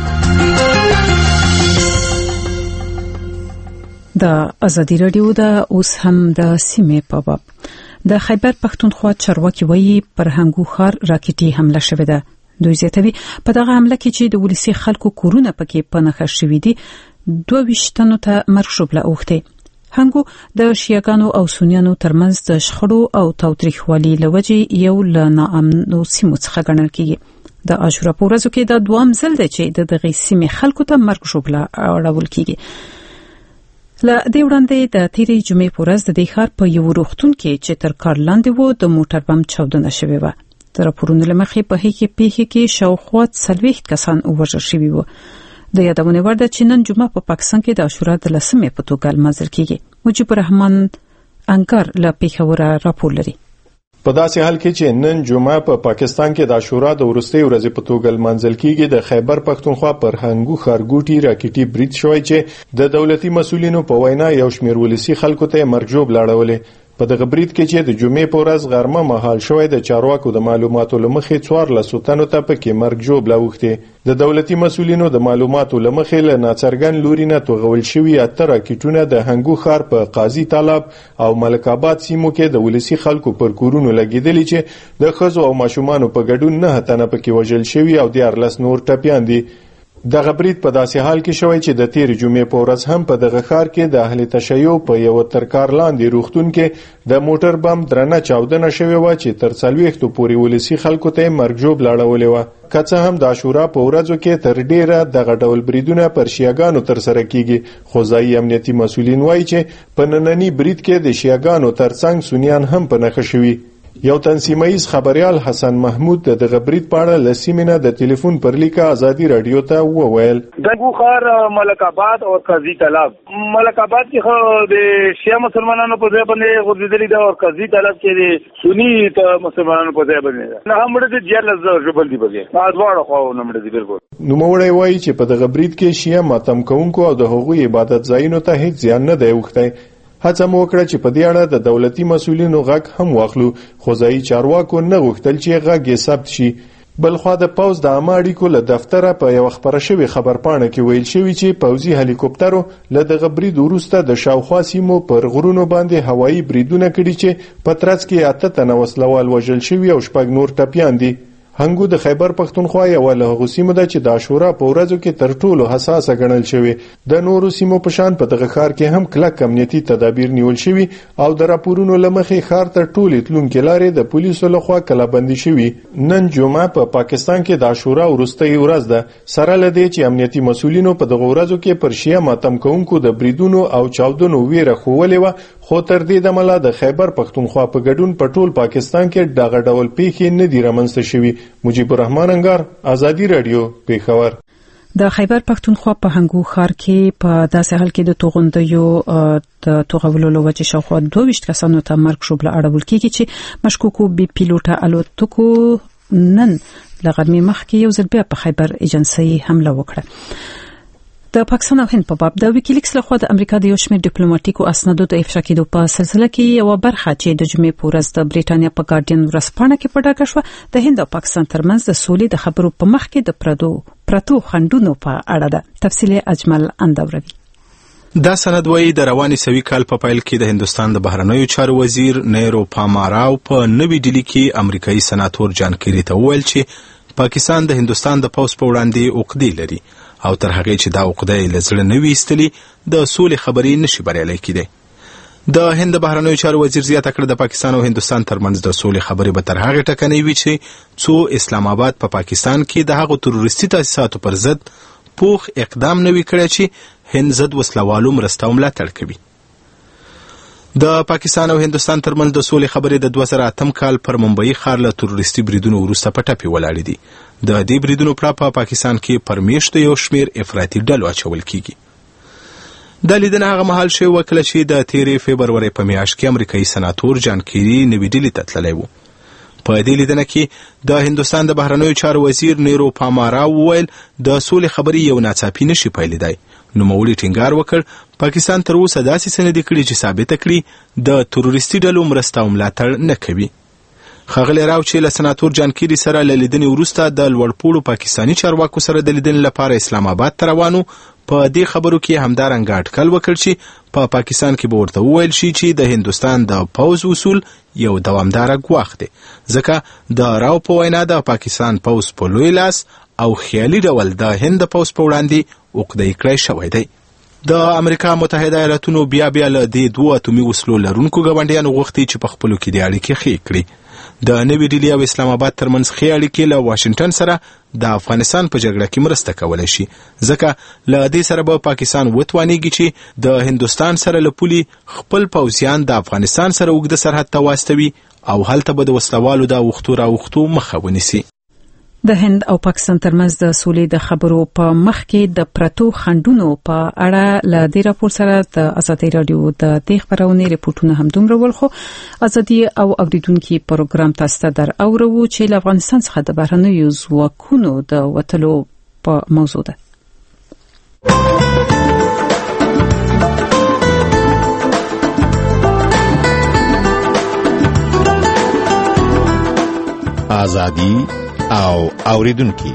د ازادي رادیو د اوس هم د سیمې په باب د خیبر پښتونخوا چارواکي وایي پر هنګوخار راکټي حمله شوې ده. دوی زیاتوي په دغه حمله کې چې د ولسی خلکو کورونه پکې پنهخ شوې دي 22 تنو ته مرګ شوبله اوخته. هنګو د شیعاګانو او سنیانو ترمنځ د شخړو او تاوتریخوالي لوجې یو له ناامنو سیمو څخه ګڼل کیږي. د عاشورا په ورځو کې د دوام ځل دی چې د دغه سیمې خلکو ته مرګ شوبله اړول کیږي. له دې وړاندې د تیرې جمعې په ورځ د دې ښار په یو روغتون کې چې تر کار لاندې وو د موټر بم چاودنه شوې وه. د راپورونو له مخې په هغې پیښې کې شاوخوا 40 کسان ووژل شوي وو. د یادونې وړ ده چې نن جمعه په پاکستان کې د عاشورا د 10مې په توګه لمانځل کیږي. مجيب الرحمن انکر له پیښوره راپور لري. په داسې حال کې چې نن جمعه په پاکستان کې د عاشورا د وروستۍ ورځې په توګه لمانځل کیږي، د خیبر پښتونخوا پر هنګو خارګوټي راکټي برید شوی چې د دولتي مسولینو په وینا یو شمېر ولسی خلکو ته مرګ جوړ لاړولې. په دغه برید کې چې د جمعې په ورځ غرمه مهال شوی د چارواکو د معلوماتو لمخې 14 تنو ته پکې مرګ جوړ لاوخته. د دولتي مسولینو د معلوماتو لمخې له ناڅرګن لوري نه توغول شوی 8 راکټونه د هنګو خار په قاضي طالب او ملک آباد سیمو کې د ولسی خلکو پر کورونو لګیدلی چې د خزو او ماشومان په ګډون 9 تنه پکې وژل شوی او 14 نور ټپيان دي. دغه برید په داسې حال کې شوی چې د تیر جمعې په ورځ هم په دغه ښار کې د اهل تشیع په یو ترکار لاندې روغتون کې د موټر بم درنه چاودنه شوې و چې تر 40 پورې ولسی خلکو ته مرګ جوړ لاړولې و. که څه هم د عاشورا په ورځو کې تر ډیره دغه ډول بریدونه پر شیعاګانو تر سره کیږي، خو ځایي امنیتي مسولین وایي چې په نننی برید کې د شیعاګانو ترڅنګ سنیان هم په نښه شوي. یو تنظیمایز خبريال حسن محمود د برید په اړه لسیمنه د ټلیفون پر لیکه ازادي رادیو ته وویل. دغه خار ملک آباد او قاضي طلب ملک آباد کې د شیعه مسلمانانو په ځای باندې غوډېدلې ده او قاضي طلب کې د سنی مسلمانانو په ځای باندې ده. نه همړه د جیل جبل دی بګي ادوار خو نه مړ دي بالکل. نو موړی وایي چې په دغه برید کې شیعه ماتم کوونکو او د هغوی عبادت ځایونو ته هیڅ ځان نه دی وخته. هڅه مو وکړه چې په دې اړه د دولتي مسولینو غږ هم واخلو، خو ځایي چارواکو نه غوښتل چې غږ یې ثبت شي. بلخوا د پوز د عامه اړیکو له دفتره په یو خبره شوی خبرپاڼه کې ویل شوی چې پوزي هلیکوپټرو له دغه برید وروسته د شاوخوا سیمو پر غرونو باندې هوایي بریدونه کړي چې په ترڅ کې 8 تنه وسلوال وژل شوي او 6 نور ټپیان دي. هنګو د خیبر پښتونخوا یو له هغو سیمو ده چې د عاشورا په ورځو کې تر ټولو حساسه ګڼل شوی. د نورو سیمو په شان په دغه ښار کې هم کلک امنیتي تدابیر نیول شوي او د راپورونو له مخې ښار ته ټولې تلونکې لارې د پولیسو لخوا کلابندي شوي. نن جمعه په پاکستان کې د عاشورا وروستۍ ورځ ده، سره له دې چې امنیتي مسؤلینو په دغه ورځو کې پر شیعه ماتم کوونکو د بریدونو او چاودنو ویره ښوولې وه، خو تر دې دمله د خیبر پښتونخوا په ګډون په ټول پاکستان کې دغه ډول پیښې نه دي رامنځته شوي. مجيب الرحمن انګار، آزادي رادیو، پیښور. د خیبر پښتونخوا په هنګو ښار کې په داسې حال کې د توغندیو د توغولو له وجې شاوخوا 22 کسانو ته مرګ شوبله اړول کېږي چې مشکوکو بي پیلوټه الوتکو نن لغرمې مخکې یو ځل بیا په خیبر ایجنسي حمله وکړه. د پاکستان او هند په باب د ویکیلیکس لخوا د امریکا د یو شمېر ډیپلوماټیکو اسنادو د افشا کېدو په سلسله کې یو برخه چې د جمعې په ورځ د بریټانیا په ګارډین ورځپاڼه کې په ډاګه شوه د هند او پاکستان ترمنځ د سولې د خبرو په مخ کې د پرتو خنډونو په اړه ده. تفصیل اجمل اندوروي. دا سند وایي د رواني سوي کال په پیل کې د هندستان د بهرنیو چارو وزیر نیرو پاماراو په نوې ډیلي کې امریکایي سناتور جان کیری ته وویل چې پاکستان د هندستان د پوز په وړاندې عقدې لري او تر هغه چې دا عقدې له زړه نه ویستلي د سولې خبرې نشي بریالۍ کېدی. د هند بهرنیو چارو وزیر زیاته کړه د پاکستان او هندستان ترمنځ د سولې خبرې به تر هغه ټکنۍ وي چې څو اسلام آباد په پاکستان کې د هغو تروریستي تاسیساتو پر ضد پوخ اقدام نه وي کړی چې هند ضد وسلوالو مرسته او ملاتړ کوي. د پاکستان او هندستان ترمنځ د سولې خبرې د 2008 کال پر ممبئی ښار له تروریستي بریدونو وروسته په ټپې ولاړې دي. د دې بریدونو په پاکستان کې پر میاشتو یو شمېر افراطي ډلو اچول کیږي. د لیدنه هغه مهال شوی و کله چې د 13 فبرورۍ په میاشت کې امریکایي سناتور جان کیری نوې ډیلي ته تللی و. په دې لیدنه کې د هندستان د بهرنیو چارو وزیر نیرو پاماراو وویل د سولې خبرې یو ناڅاپي نشي پیلېدای. نوموړي ټینګار وکړ پاکستان تر اوسه داسې څه نه دي کړي چې ثابته کړي د تروریستي ډلو مرسته او ملاتړ نه کوي. ښاغلی راو چې له سناتور جان کیری سره له لیدنې وروسته د لوړپوړو پاکستاني چارواکو سره د لیدنې لپاره اسلام آباد ته روانو، په دې خبرو کې همدارنګه اټکل وکړ چې په پاکستان کې به ورته وویل شي چې د هندستان د پوز اصول یو دوامداره ګواښ دی، ځکه د راو په وینا د پاکستان پوز په لوی لاس او خیالي ډول د هند پوز په وړاندې عقدې کړی شوی دی. د امریکا متحده ایالاتونو بیا له دې 2 اتومي وسلو لرونکو ګاونډیانو غوښتي چې په خپلو کې د اړیکې ښې کړي. د نوې ډیلي او اسلام آباد ترمنځ ښې اړیکې له واشنګټن سره د افغانستان په جګړه کې مرسته کولی شي، ځکه له دې سره به پاکستان وتوانیږي چې د هندستان سره له پولې خپل پوځیان د افغانستان سره اوږده سرحد ته واستوي او هلته به د وسلوالو د اوښتو راوښتو مخه ونیسي. د هند او پاکستان ترمنځ د سولې د خبرو په مخ کې د پرتو خنډونو په اړه له دې راپور سره د آزادي رادیو د دې خبرونه ریپورتونه هم دومره ول، خو آزادي او اوریدونکو پروګرام تاسو ته در اورو چې له افغانستان څخه د بهرنیو ځواکونو د وټلو په موضوع ده. آزادي او اوریدونکو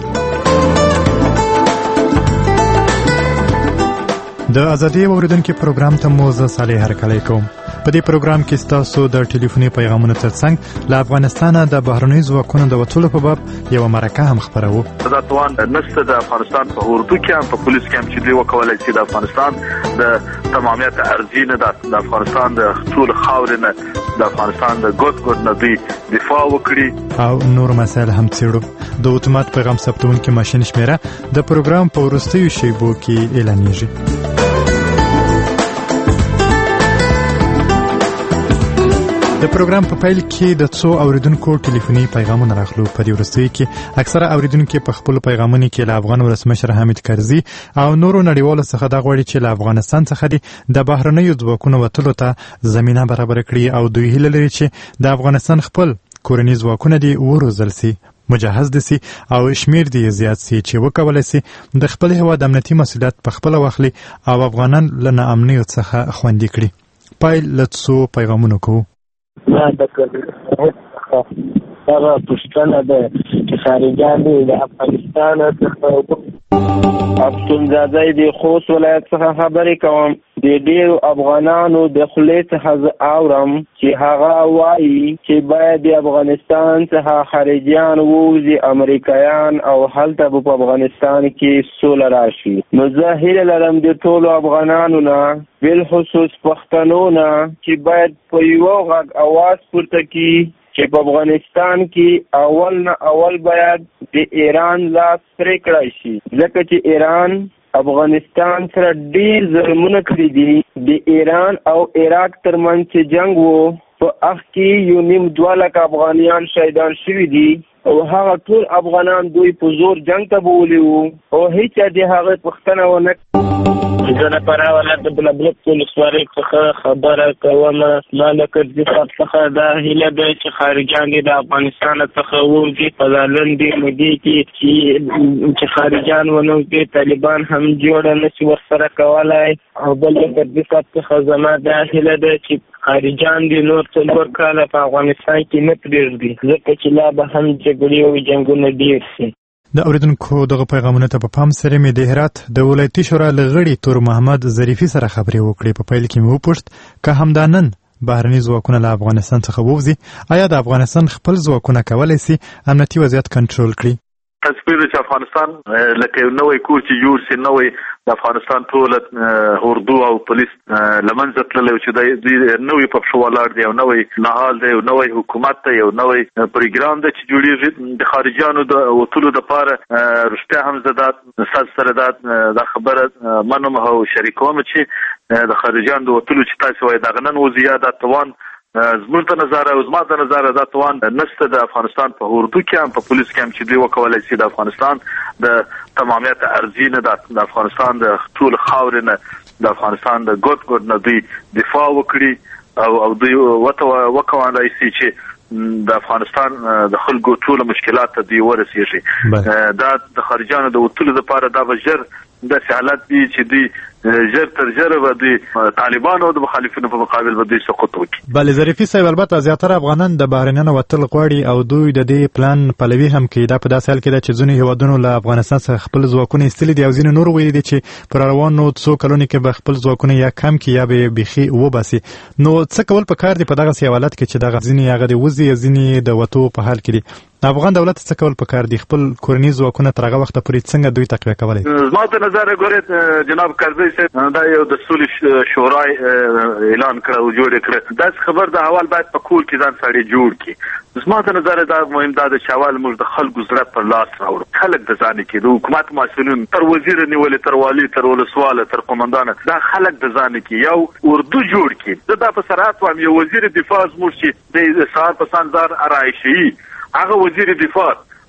د ازادي اوریدونکو پروګرام ته مو زه صالح هرکلی کوم. په دې پروګرام کې تاسو د ټلیفوني پیغامونو ترڅنګ له افغانستان د بهرنیو ځواکونو د وټلو په باب یو مرکه هم خبرو. دا توان نشته د افغانستان په اردو کې هم په پولیس کې هم چې دوی وکولای شي د افغانستان د تمامیت ارزي نه د افغانستان د ټول خاورې نه د افغانستان د ګوت نه دوی دفاع وکړي او نور مسایل هم څېړو. د اتومات پیغام ثبتونکو ماشین شمیره د پروګرام په وروستیو شیبو کې اعلانېږي. د پروګرام په پیل کې د څو اوریدونکو ټلیفوني پیغامونه راغلو. په دې وروستیو کې اکثره اوریدونکو په خپل پیغامونو کې له افغان ولسمشر حامد کرزي او نورو نړیوالو څخه دا غواړي چې له افغانستان څخه د بهرنیو ځواکونو وټلو ته زمينه برابر کړي او دوی هیله لري چې د افغانستان خپل کورني ځواکونه دي وروزل سي، مجهز دي سي او شمیر دي زیات سي چې وکولای سي د خپل هیواد امنیتي مسؤلیت په خپل واخلي او افغانان له ناامنیت څخه خوندي کړي. پایل لڅو پیغامونو کو نه د هغه پوښتنه ده چې خارجيان د افغانستان څخه عبدالزاده د خوست ولایت څخه خبرې کوم. د ډیرو افغانانو د خولې څخه اورم چې هغه وایي چې باید د افغانستان څخه خارجيان ووځي امریکایان او هلته په افغانستان کې سوله راشي. نو زه هیله لرم د ټولو افغانانو نه بالخصوص پښتنو نه چې باید په یو غږ اواز پورته کړي چې په افغانستان کې اول باید د ایران لاس پرې کړی شي، ځکه چې ایران افغانستان سره ډیر ظلمونه کړي دي. د ایران او عراق ترمنځ چې جنگ وو په هغه کې 1.5 لک افغانیان شهیدان شوي دي او هغه ټول افغانان دوی په زور جنگ ته بولی وو او هیڅ د هغه پښتنه ونه. زه د فراه ولایت د بلبلک ولسوالۍ څخه خبره کوم. ما له کرزي صاحب څخه دا هیله ده چې خارجیان دې د افغانستان څخه ووځي په لنډې مودې کې چې خارجیان ونوځي طالبان هم جوړه نشي ورسره کولی. او بل د کرزي صاحب څخه زما دا هیله ده چې خارجیان دې نور 4 کاله په افغانستان کې نه پرېږدي، ځکه چې لا به هم جګړې او جنګونه ډېر شي. د اوریدونکو دغه پیغامونه ته په پام سره مې د هرات د ولایتي شورا لغړي تور محمد ظریفي سره خبرې وکړې. په پیل کې مې وپوښت که همدا نن بهرني ځواکونه له افغانستان څخه ووځي آیا د افغانستان خپل ځواکونه کولی شي امنیتي وضعیت کنټرول کړي؟ تصویر چې افغانستان لکه نوې کور چې جوړ شي، نوې د افغانستان ټول اردو او پولیس لمنځه تللی چې دوی نوې په پښو ولاړ دی، یو نوې نهال دی، یو نوې حکومت دی، یو نوې پروګرام دی چې جوړېږي د خارجیانو د وتلو دپاره. رښتیا هم زه ستاسو سره دا خبره منم او شریکوم چې د خارجیانو د وتلو چې تاسو وایي دغه نن وځي یا دا توان زموږ د نظر او زما د نظر دا توان نشته د افغانستان په اردو کې هم په پولیس کې هم چې دوی وکولای شي د افغانستان د تمامیت ارزي نه د افغانستان د ټول خاورې نه د افغانستان د ګوت نه دوی دفاع وکړي او دوی وکولای شي چې د افغانستان د خلکو ټول مشکلات ته دوی ورسیږي. دا د خارجيانو د وتلو لپاره دا به ژر داسې حالت دي چې دوی ژر تر ژره به د طالبانو د مخالفینو په مقابل به دوی سقوط وکړي. بله ظریفي صاحب، البته زیاتره افغانان د بهرنیانو وتل غواړي او دوی د دې پلان پلوي هم کوي. دا په داسې حال کې ده چې ځینې هیوادونو له افغانستان څخه خپل ځواکونه ایستلي دي او ځینې نور ویلي دي چې په روانو څو کلونو کې به خپل ځواکونه یا کم کړي یا به بیخي وباسي. نو څه کول پکار دي په دغسې حالت کې چې دغه ځینې هغه د وځي ځینې د وتو په حال کې دي؟ افغان دولت څه کول پکار دي خپل کورني ځواکونه تر هغه وخته پورې څنګه دوی تقویه کولی؟ زما د نظر ګورې جناب کرزي صاحب دا یو د صلح شورای اعلان کړ او جوړ کړ. دا خبر د اول باید په کور کې ځان سړی جوړ کړي. زما د نظر دا مهم دا د شوال موږ د خلکو زړه پر لاس راوړو. خلک د ځان کې د حکومت مسؤلین تر وزیر نیولې تر والی تر ولسواله تر قومندان دا خلک د ځان کې یو اردو جوړ کړي. دا په سرعت وایم یو وزیر دفاع زموږ چې د سار په سانزار ارایشي هغه وزیر دفاع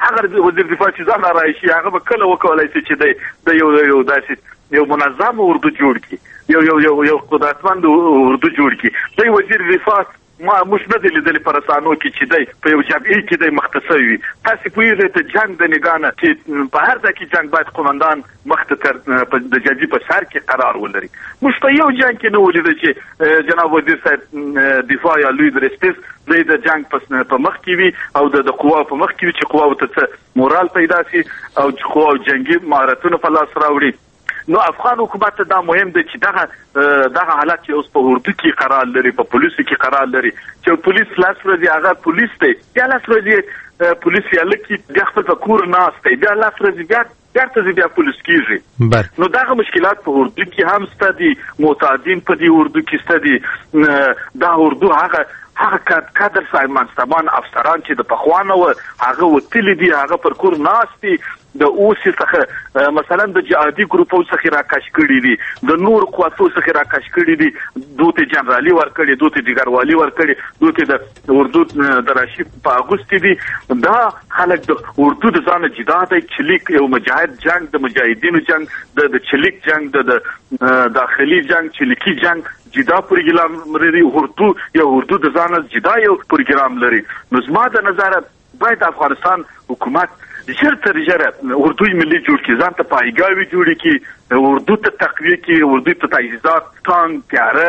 چې ځان راشي هغه به کله وکولای شي چې د یو داسې یو منظم اردو جوړ کړي، یو قدرتمند اردو جوړ کړي. د وزیر دفاع موږ نه دی لیدلی په رسانو کې چې دی په یو جبهې کې دی مختص وي. تاسې پوهېږئ ته جنګ د نګاه نه چې په هر ځای کې جنګ باید قومندان مخته د جبهې په سر کې قرار ولري. موږ په یو جنګ کې نه ولیده چې جناب وزیر صاحب دفاع یا لوی درستیز دی د جنګ په مخ کې وي او د قواو په مخ کې وي چې قواو ته څه مورال پیدا شي او چې قواو جنګي مهارتونه په لاس راوړي. نو افغان حکومت ته دا مهم دی چې دغه حالت چې اوس په اردو کې قرار لري، په پولیسو کې قرار لري، چې پولیس لاس ورځي هغه پولیس دی، بیا لاس ورځي پولیس یا لکه بیا خپل په کور ناست دی، بیا لاس ورځي بیا پولیس کیږي. نو دغه مشکلات په اردو کې هم شته دي، معتادین په دې اردو کې شته دي. دا اردو هغه کادر صاحب منصبان افسران چې د پخوانه و هغه وتلي دي، هغه پر کور ناست دي، د اوسې څخه مثلا د جهادي ګروپو څخه راکش کړي دي، د نور قوتو څخه راکش کړي دي، دوی ته جنرالي ورکړي، دوی ته ډګروالي ورکړي، دوی ته د اردو د راشد په اغوستي دي. دا خلک د اردو د ځانه جدا دی. چلیک یو مجاهد جنگ، د مجاهدینو جنگ، د چلیک جنگ، د داخلي جنگ، چلیکی جنگ جدا پروګرام لري. اردو د ځانه جدا یو پروګرام لري. نو زما د نظر باید افغانستان حکومت ژر تر ژره اردو ملي جوړ کړي، ځان ته پایګاوي جوړ کړي، اردو ته تقویه کړي، اردو ته تجهیزات، ټانک، تیاره،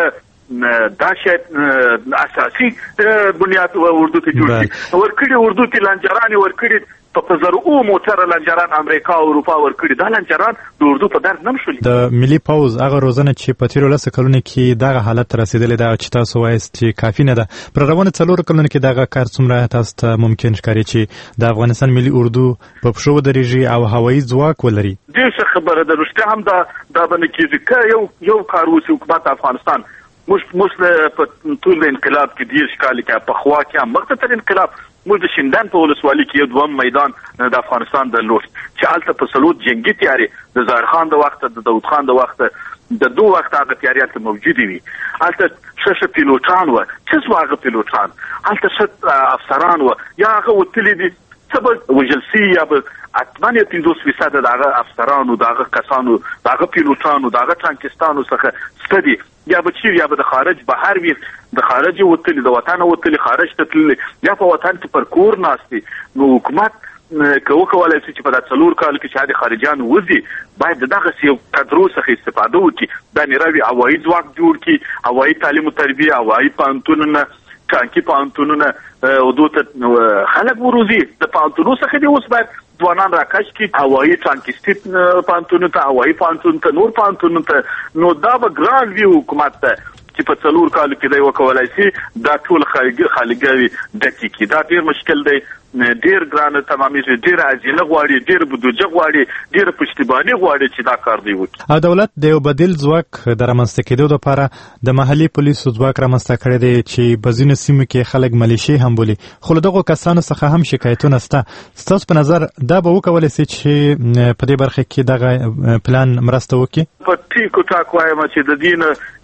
دا شاید اساسي بنیاد اردو ته جوړ شي ورکړي اردو ته لنجران ورکړي په زرو موټر لنجران امریکا او اروپا ورکړي دا لنجران د اردو په درد نم شول د ملي پوز هغه روزنه چې په تیرو 10 کلونو کې دغه حالت رسیدلې دا چې تاسو وایست چې کافي نه ده پر روانه 4 کلونو کې دغه کار څومره تاسو ته ممکن ښکاري چې د افغانستان ملي اردو په پښو ودرېږي او هوایي ځواک ولري دې څه خبره ده رښتیا هم دا باندې کېږي یو کار وسی حکومت افغانستان موږ په ټول انقلاب کې دیش کال کې په خوا کې مقتتر انقلاب موږ د شیندان په ولسوالۍ کې یو دوم میدان د افغانستان د لور چې هلته په سلوت جنگي تیاری د ظاهر خان د وخت د داود خان د وخت د دوه وخت هغه تیاریات موجود وي هلته څه پیلوټان و څه هغه پیلوټان هلته څه افسران و یا هغه وتلی دي سبب وجلسي یا به اتمنه 50% دغه افسرانو دغه کسانو دغه پیلوټانو دغه ټانکستانو څخه ستدي یا به چیر یا به د خارج بهر وي د خارج وتلی د وطن وتلی خارج ته تللی یا په وطن کې پر کور ناشتي نو حکومت کوله چې په دغه څلور کال کې چې د خارجيان وځي باید دغه یو کډرو څخه استفاده وکړي د نړۍ هوایي ځواک جوړ کړي هوایي تعلیم او تربیه هوایي پانتونونه ټانکي پانتونونه او دوته خلک وروزي د پانتونو څخه دی اوس باید ځوانان راکش کی هوایي ټانکستي پانتونو ته هوایي پانتون ته نور پانتونو ته نو دا به ګران وی حکومت ته چې په څلور کال کې دی وکولای شي دا ټول خالګوي دقیقي دا ډیر مشکل دی ډیر ګران تمامي ډیر ازینه غواړي ډیر بودجه غواړي ډیر پښتیبانی غواړي چې دا کار دی وکړي او دولت د یو بدیل ځواک د رامنځته کېدو لپاره د محلي پولیسو ځواک رامنځته کړی دی چې بزینو سیمو کې خلک ملیشي هم بولي خو دغه کسانو څخه هم شکایتونه شته ستاسو په نظر دا به وکولای شي چې په دې برخه کې دغه پلان مرسته وکړي په ټیکو ټاک وایم چې د دین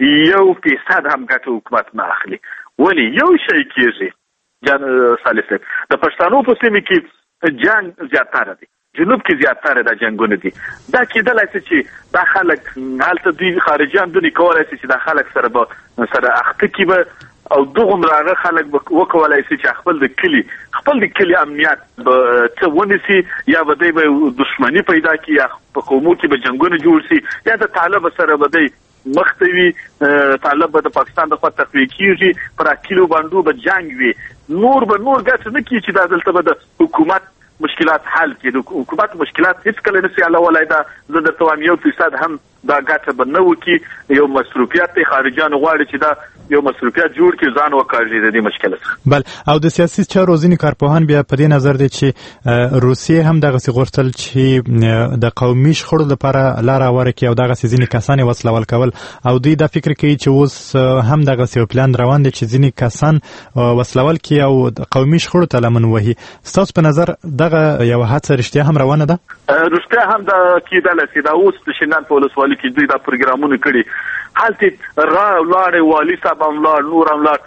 1% هم ګټه حکومت نه اخلي ولی یو شی کېږي جان سالسه د پښتنو په سیمه کې جنگ زیاتره دي جنوب کې زیاتره د جنگونه دي دا کېدلای شي چې د خلک حالت دي خارجيان د نیکولای شي چې د خلک سره اخته کې به او دغه راغه خلک وکولای شي چې خپل د کلی امنیت ته ونیسي یا به د دښمنی پیدا کی یا په قومو کې به جنگونه جوړ شي یا د طالب سره به مختوي طالب د پاکستان د خوا تقویه کیږي پر کیلو باندې به جنگ وي نور ګټ نه کی چې دلته به د حکومت مشکلات حل کړي د حکومت مشکلات هیڅ کله نشي علاوه ده زه د توام 1% هم دا ګټه بنو کی یو مصروفیت خارجيان غواړي چې دا یو مصروفیت جوړ کړي ځان وکړي د دې مشکل بل او د سیاسي چارو ځینې کارپوهان بیا په دې نظر دي چې روسیه هم دغه غوښتل چې د قومي شخړو لپاره لار ورکړي او دغه ځینې کسان وسلول کول او دوی دا فکر کوي چې اوس هم دغه یو پلان روان دي چې ځینې کسان وسلول کړي او قومي شخړو ته لمن وهي ستاسو په نظر دغه یو هڅه رښتیا هم روانه ده رښتیا هم دا کېدل چې دا اوس د شینان په ولسوالۍ کې دوی دا پروګرامونه کړي حالت لاړ والی صاحب هم لاړ نور هم لاړ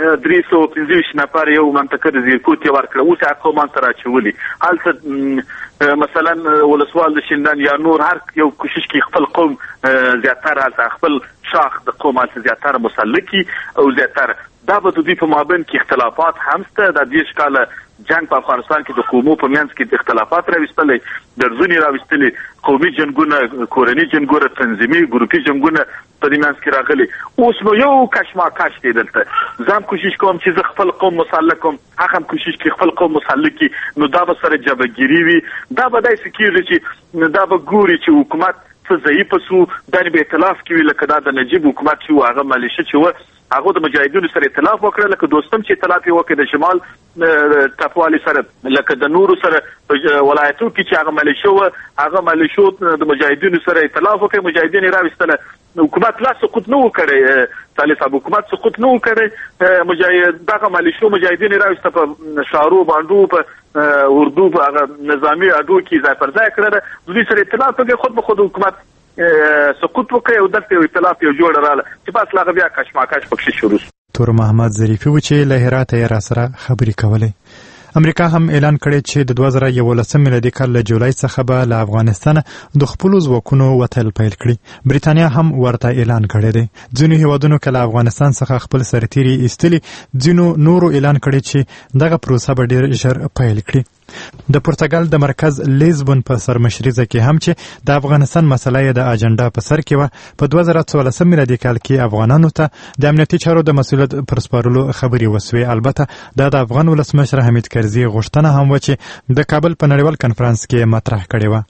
325 نفر یو منطقه د زیرکوت ورکړه اوس حکومت سره چولي حالت مثلا ولسوال د شیندان یا نور هر یو کوشش کوي خپل قوم زیاتره خپل شاخ د قومات زیاتره مسلکی او زیاتره دا به د دې په مابین کې اختلافات هم شته د دې ښکاله جنگ په افغانستان کې د قومو په منځ کې اختلافات راوستلې درځونی راوستلې قومي جنگونه کورني جنگونه تنظیمي ګروپي جنگونه په دې منځ کې راغلي اوس نو یو کشمکش دی دلته زم کوشش کوم چې خپل قوم مسلکم هغه کوشش کوي خپل قوم مسلکی نو دا به سره جبهګيري وي دا به دای سکیږي چې دا به ګوري چې حکومت څه ضعیف سو د ائتلاف کې لکه دا د نجیب حکومت چې هغه ملیشه چې هغه د مجاهدینو سره ائتلاف وکړ لکه دوستم چې ائتلاف وکړ د شمال ټاپوالي سره لکه د نورو سره ولایتو کې چې هغه ملیشه هغه ملیشو د مجاهدینو سره ائتلاف وکړ مجاهدین راوستله حکومت لا سقوط نه وکړي طالب حکومت سقوط نه وکړي مجاهد دغه ملیشو مجاهدین راوسته په شارو باندې په اردو په نظامی اډو کې ځای پر ځای کړل د دې سره ائتلاف وکړي خود به خود حکومت سقوط وکړي او دلته ائتلاف یو جوړ رااله چې پاس لا بیا کشمکش پکې شروع تور محمد ظریفي و چې له هراته یې را سره خبرې کولې امریکا هم اعلان کړی چې د 2011 میلادي کال له جولای څخه به له افغانستان د خپل ځواکونو وتل پیل کړي بریتانیا هم ورته اعلان کړی دی ځینو هیوادونو کله افغانستان څخه خپل سرتیري ایستلي ځینو نورو اعلان کړی چې دغه پروسه به ډیر ژر پیل کړي د پرتګال د مرکز لیزبون په سرمشريزه کې هم چې د افغانستان مسله یې د اجنډا په سر کې و په 2014 میلادي کال کې افغانانو ته د امنیتي چارو د مسؤلیت پر سپارلو خبري وسوي. البته د افغان ولسمشر حمید کرزي غوښتنه هم و چې د کابل په نړیوال کنفرانس کې مطرح کړې و.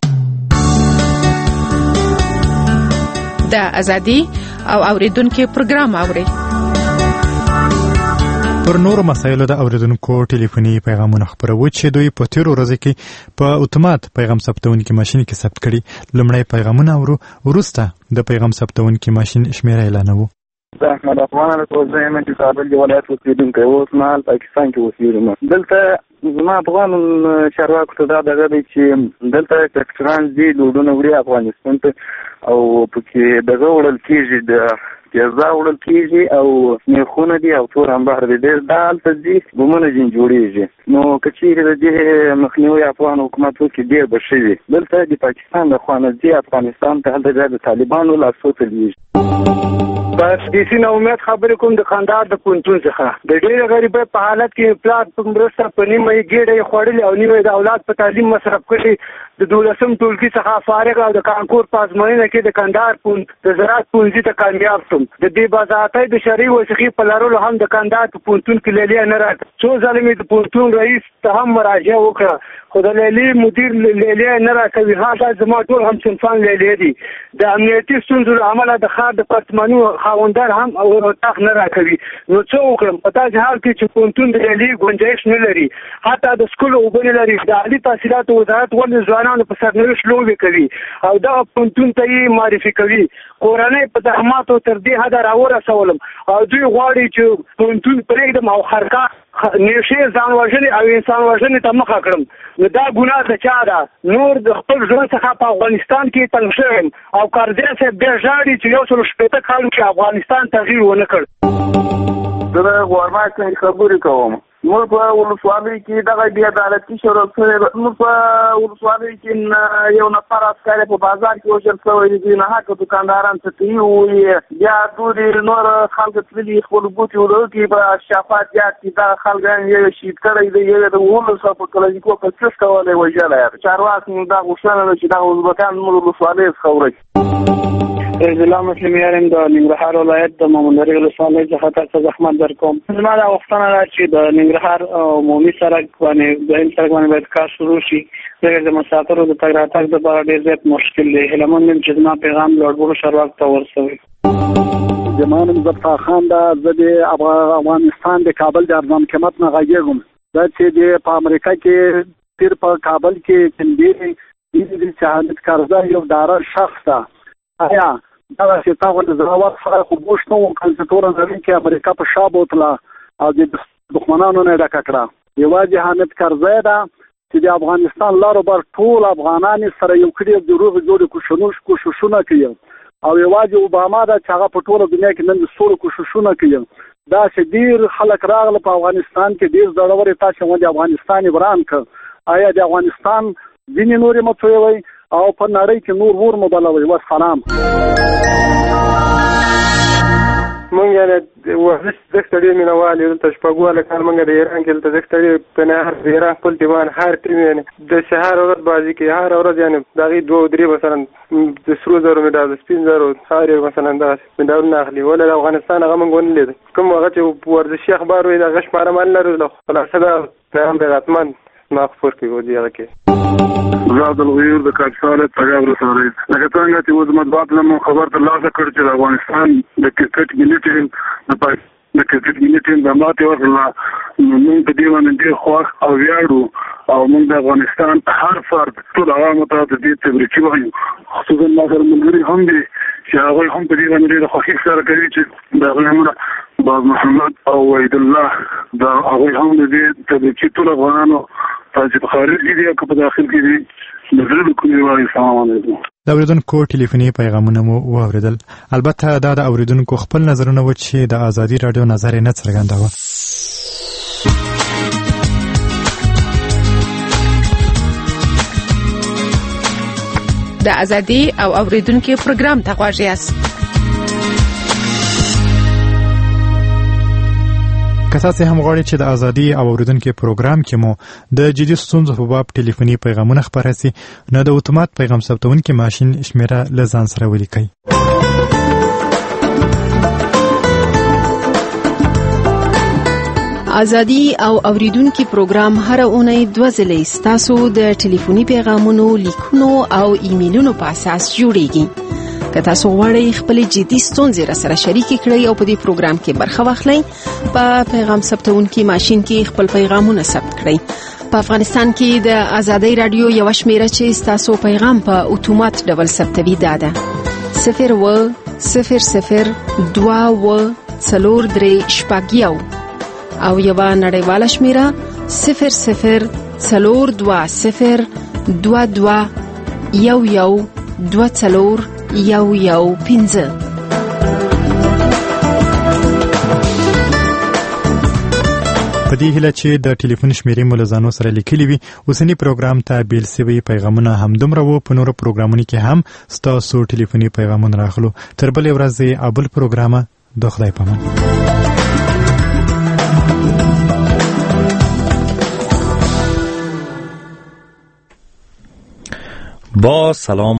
د ازادي او اوریدونکو پروګرام اوري. پر نورو مسایلو د اوریدونکو ټلیفوني پیغامونه خبرو چې دوی په تیرو ورځو کې په اتومات پیغام ثبتونکي ماشين کې ثبت کړي. لومړی پیغامونه وروسته د پیغام ثبتونکي ماشين شمیره اعلانوي. د احمد افغان راځي چې کابل ولایت اوسیدونکی اوس مال پاکستان کې اوسېږم. دلته زما افغان چارواکو ته دا دغه دی چې دلته ټکټران دي ډوډونه وړي افغانستان ته او پکې دغه وړل کېږي د پیازا وړل کېږي او میخونه دي او تور انبار دي دا هلته دي بمونه ځین جوړېږي. نو که چیرې د دې مخنیوی افغان حکومت وکړي ډېر به ښه وي. دلته د پاکستان د خوا نه ځي افغانستان ته هلته بیا د طالبانو لاسو ته لېږي. بس دې نه امید خبرې کوم د خاندار د پونتون څخه د ډېر غریبۍ په حالت کې پلار په مرسته په نیمه یې ګېډه خوړلې او نیمه د اولاد په تعلیم مصرف کړي. د 12م ټولګي څخه فارغ او د کانکور په ازموینه کې د کندهار پوند د زراعت پوهنځي ته کامیاب شوم. د دې باضابطه د شرعي وثیقې په لرلو هم د کندهار په پونتون کې لیلیه نه راکړه. څو ځله مې د پونتون رئیس ته هم مراجعه وکړه خو د لیلیې مدیر لیلیه نه راکوي. دا زما ټول هم صنفان لیلیې دي. د امنیتي ستونزو له امله د ښار د پارتمانونو خاوندان هم او اتاق نه راکوي. نو څه وکړم؟ په داسې حال کې چې پونتون د لیلیې گنجایش نه لري، حتی د سکول اوبه نه لري. د عالي تحصیلاتو وزارت ولې ځوانانو په سرنوشت لوبې کوي او دغه پونتون ته یې معرفي کوي. کورنۍ په زحماتو تر دې حده راورسولم او دوی غواړي چې پونتون پرېږدم او خرکا نیشې ځان وژنې او انسان وژنې ته مخه کړم. نو دا ګناه د چا ده؟ نور د خپل ژوند څخه په افغانستان کې تنګ شوی او کرزی صاحب بیا ژاړي چې 160 کالو کې افغانستان تغییر ونه کړ. زه د غورمای څخه خبرې کوم. موږ په ولسوالۍ کې دغه بې عدالتي شروع شوې. موږ په ولسوالۍ کې یو نفر عسکر په بازار کې وژل شوی دی. نه حق دکانداران څه کوي بیا دوی نور خلک تللي خپل بوټي وړوکي په شفاعت یاد کې دا خلک یې شهید کړی دی. یې د ولس په کلاسیکو په څه کولای وژلای. چارواکي دا غوښتنه چې دا ازبکان موږ ولسوالۍ څخه ورک. ضلع مسلم یارم د ننګرهار ولایت د مومندرې ولسوالۍ څخه تاسو زحمت درکوم. زما دا غوښتنه ده چې د ننګرهار عمومي سړک باندې د سړک باندې باید کار شروع شي. د مسافرو د تګ راتګ لپاره ډېر زیات مشکل دی. هیله مند یم چې زما پیغام لوړ چارواکو ته ورسوي. زما نوم ظفر خان ده. زه د افغانستان د کابل د ارزان قیمت نه غږیږم. دا چې په امریکا کې تیر په کابل کې کندې د شهادت کرزی یو داره شخص ده. آیا دا چې تاسو د زراوت سره خو بوښتنه وکړل چې ټول نړۍ کې امریکا په شا بوتله او د دښمنانو نه ډکه کړه. یوازې حامد کرزی ده چې د افغانستان لارو بر ټول افغانان سره یو کړي د روغ جوړ کوششونه کوي او یوازې اوباما ده چې هغه په ټول دنیا کې نن د سولې کوششونه کوي. دا چې ډیر خلک راغله په افغانستان کې ډیر ضروري تاسو د افغانستان وران کړ. آیا د افغانستان ځینې نورې متوي او په نړۍ کې نور مبلوي. والسلام. مونږ یې ورزش زښت ډېر مینوال یو. دلته شپږواله کال مونږ د ایران کې دلته زښت ډېر په نهر د ایران خپل ټیمان هر ټیم یعنې د سهار ورځ بازي کوي. هر ورځ یعنې د هغې 2-3 مثلا د سرو زرو مډال د سپین زرو هر یو مثلا داسې مډالونه اخلي. ولې د افغانستان هغه مونږ ونه لید. کوم هغه چې ورزشي اخبار وایي د هغه شماره ما نه لرو. خلاصه دا پیغام پیغاتمن ما خپور کوي ودي هغه کې زاد الغیور د کاپیټال پیغام رسوي. لکه څنګه چې اوس مطبوعات له خبر ترلاسه کړ چې د افغانستان د کرکټ ملي ټیم د کرکټ ملي ټیم د ماتې ورکړه. موږ په دې باندې ډېر خوښ او ویاړو او موږ د افغانستان هر فرد ټول عوامو ته د دې تبریکي وایو. خصوصا ما سره ملګري هم دي چې هغوی هم په دې باندې ډېره خوښي ښکاره کوي چې د هغوی همونه باز محمد او وحید الله د هغوی هم د دې تبریکي ټول افغانانو چې په خارج کې دي او په داخل کې دي د زړه کومې وایي. سلام علیکم. د اوریدونکو ټلیفوني پیغامونه مو واوریدل. البته دا د اوریدونکو خپل نظرونه و چې د ازادي رادیو نظر نه څرګنداوه. د ازادي او اوریدونکو پروګرام ته غواړئ. که تاسو هم غواړئ چې د ازادي او اوریدونکو پروګرام کې مو د جدي ستونزو په باب ټلیفوني پیغامونه خپاره سي، نو د اتومات پیغام ثبتونکو ماشين شمیره لزان سره ولیکئ. ازادي او اوریدونکو پروګرام هر اونۍ 2 ځله ستاسو د ټلیفوني پیغامونو، لیکونو او ایمیلونو په اساس جوړیږي. که تاسو غواړئ خپل جدي ستونزې را سره شریک کړئ او په دې پروګرام کې برخه واخلئ، په پیغام ثبتونکو ماشين کې خپل پیغامونه ثبت کړئ. په افغانستان کې د آزادۍ رادیو یو شمیره چې ستاسو پیغام په اتومات ډول ثبتوي ده 00242 او یو نړیواله شمیره 0020221124 115. په دې هیله چې د ټلیفون شمیرې ملزانو سره لیکلي وي، اوسنی پروګرام ته بیل سوي پیغامونه هم دومره وو. په نورو پروګرامونو کې هم ستاسو ټلیفوني پیغامونه راخلو. تر بلې ورځې ابل پروګرامه د خدای پامان. با سلام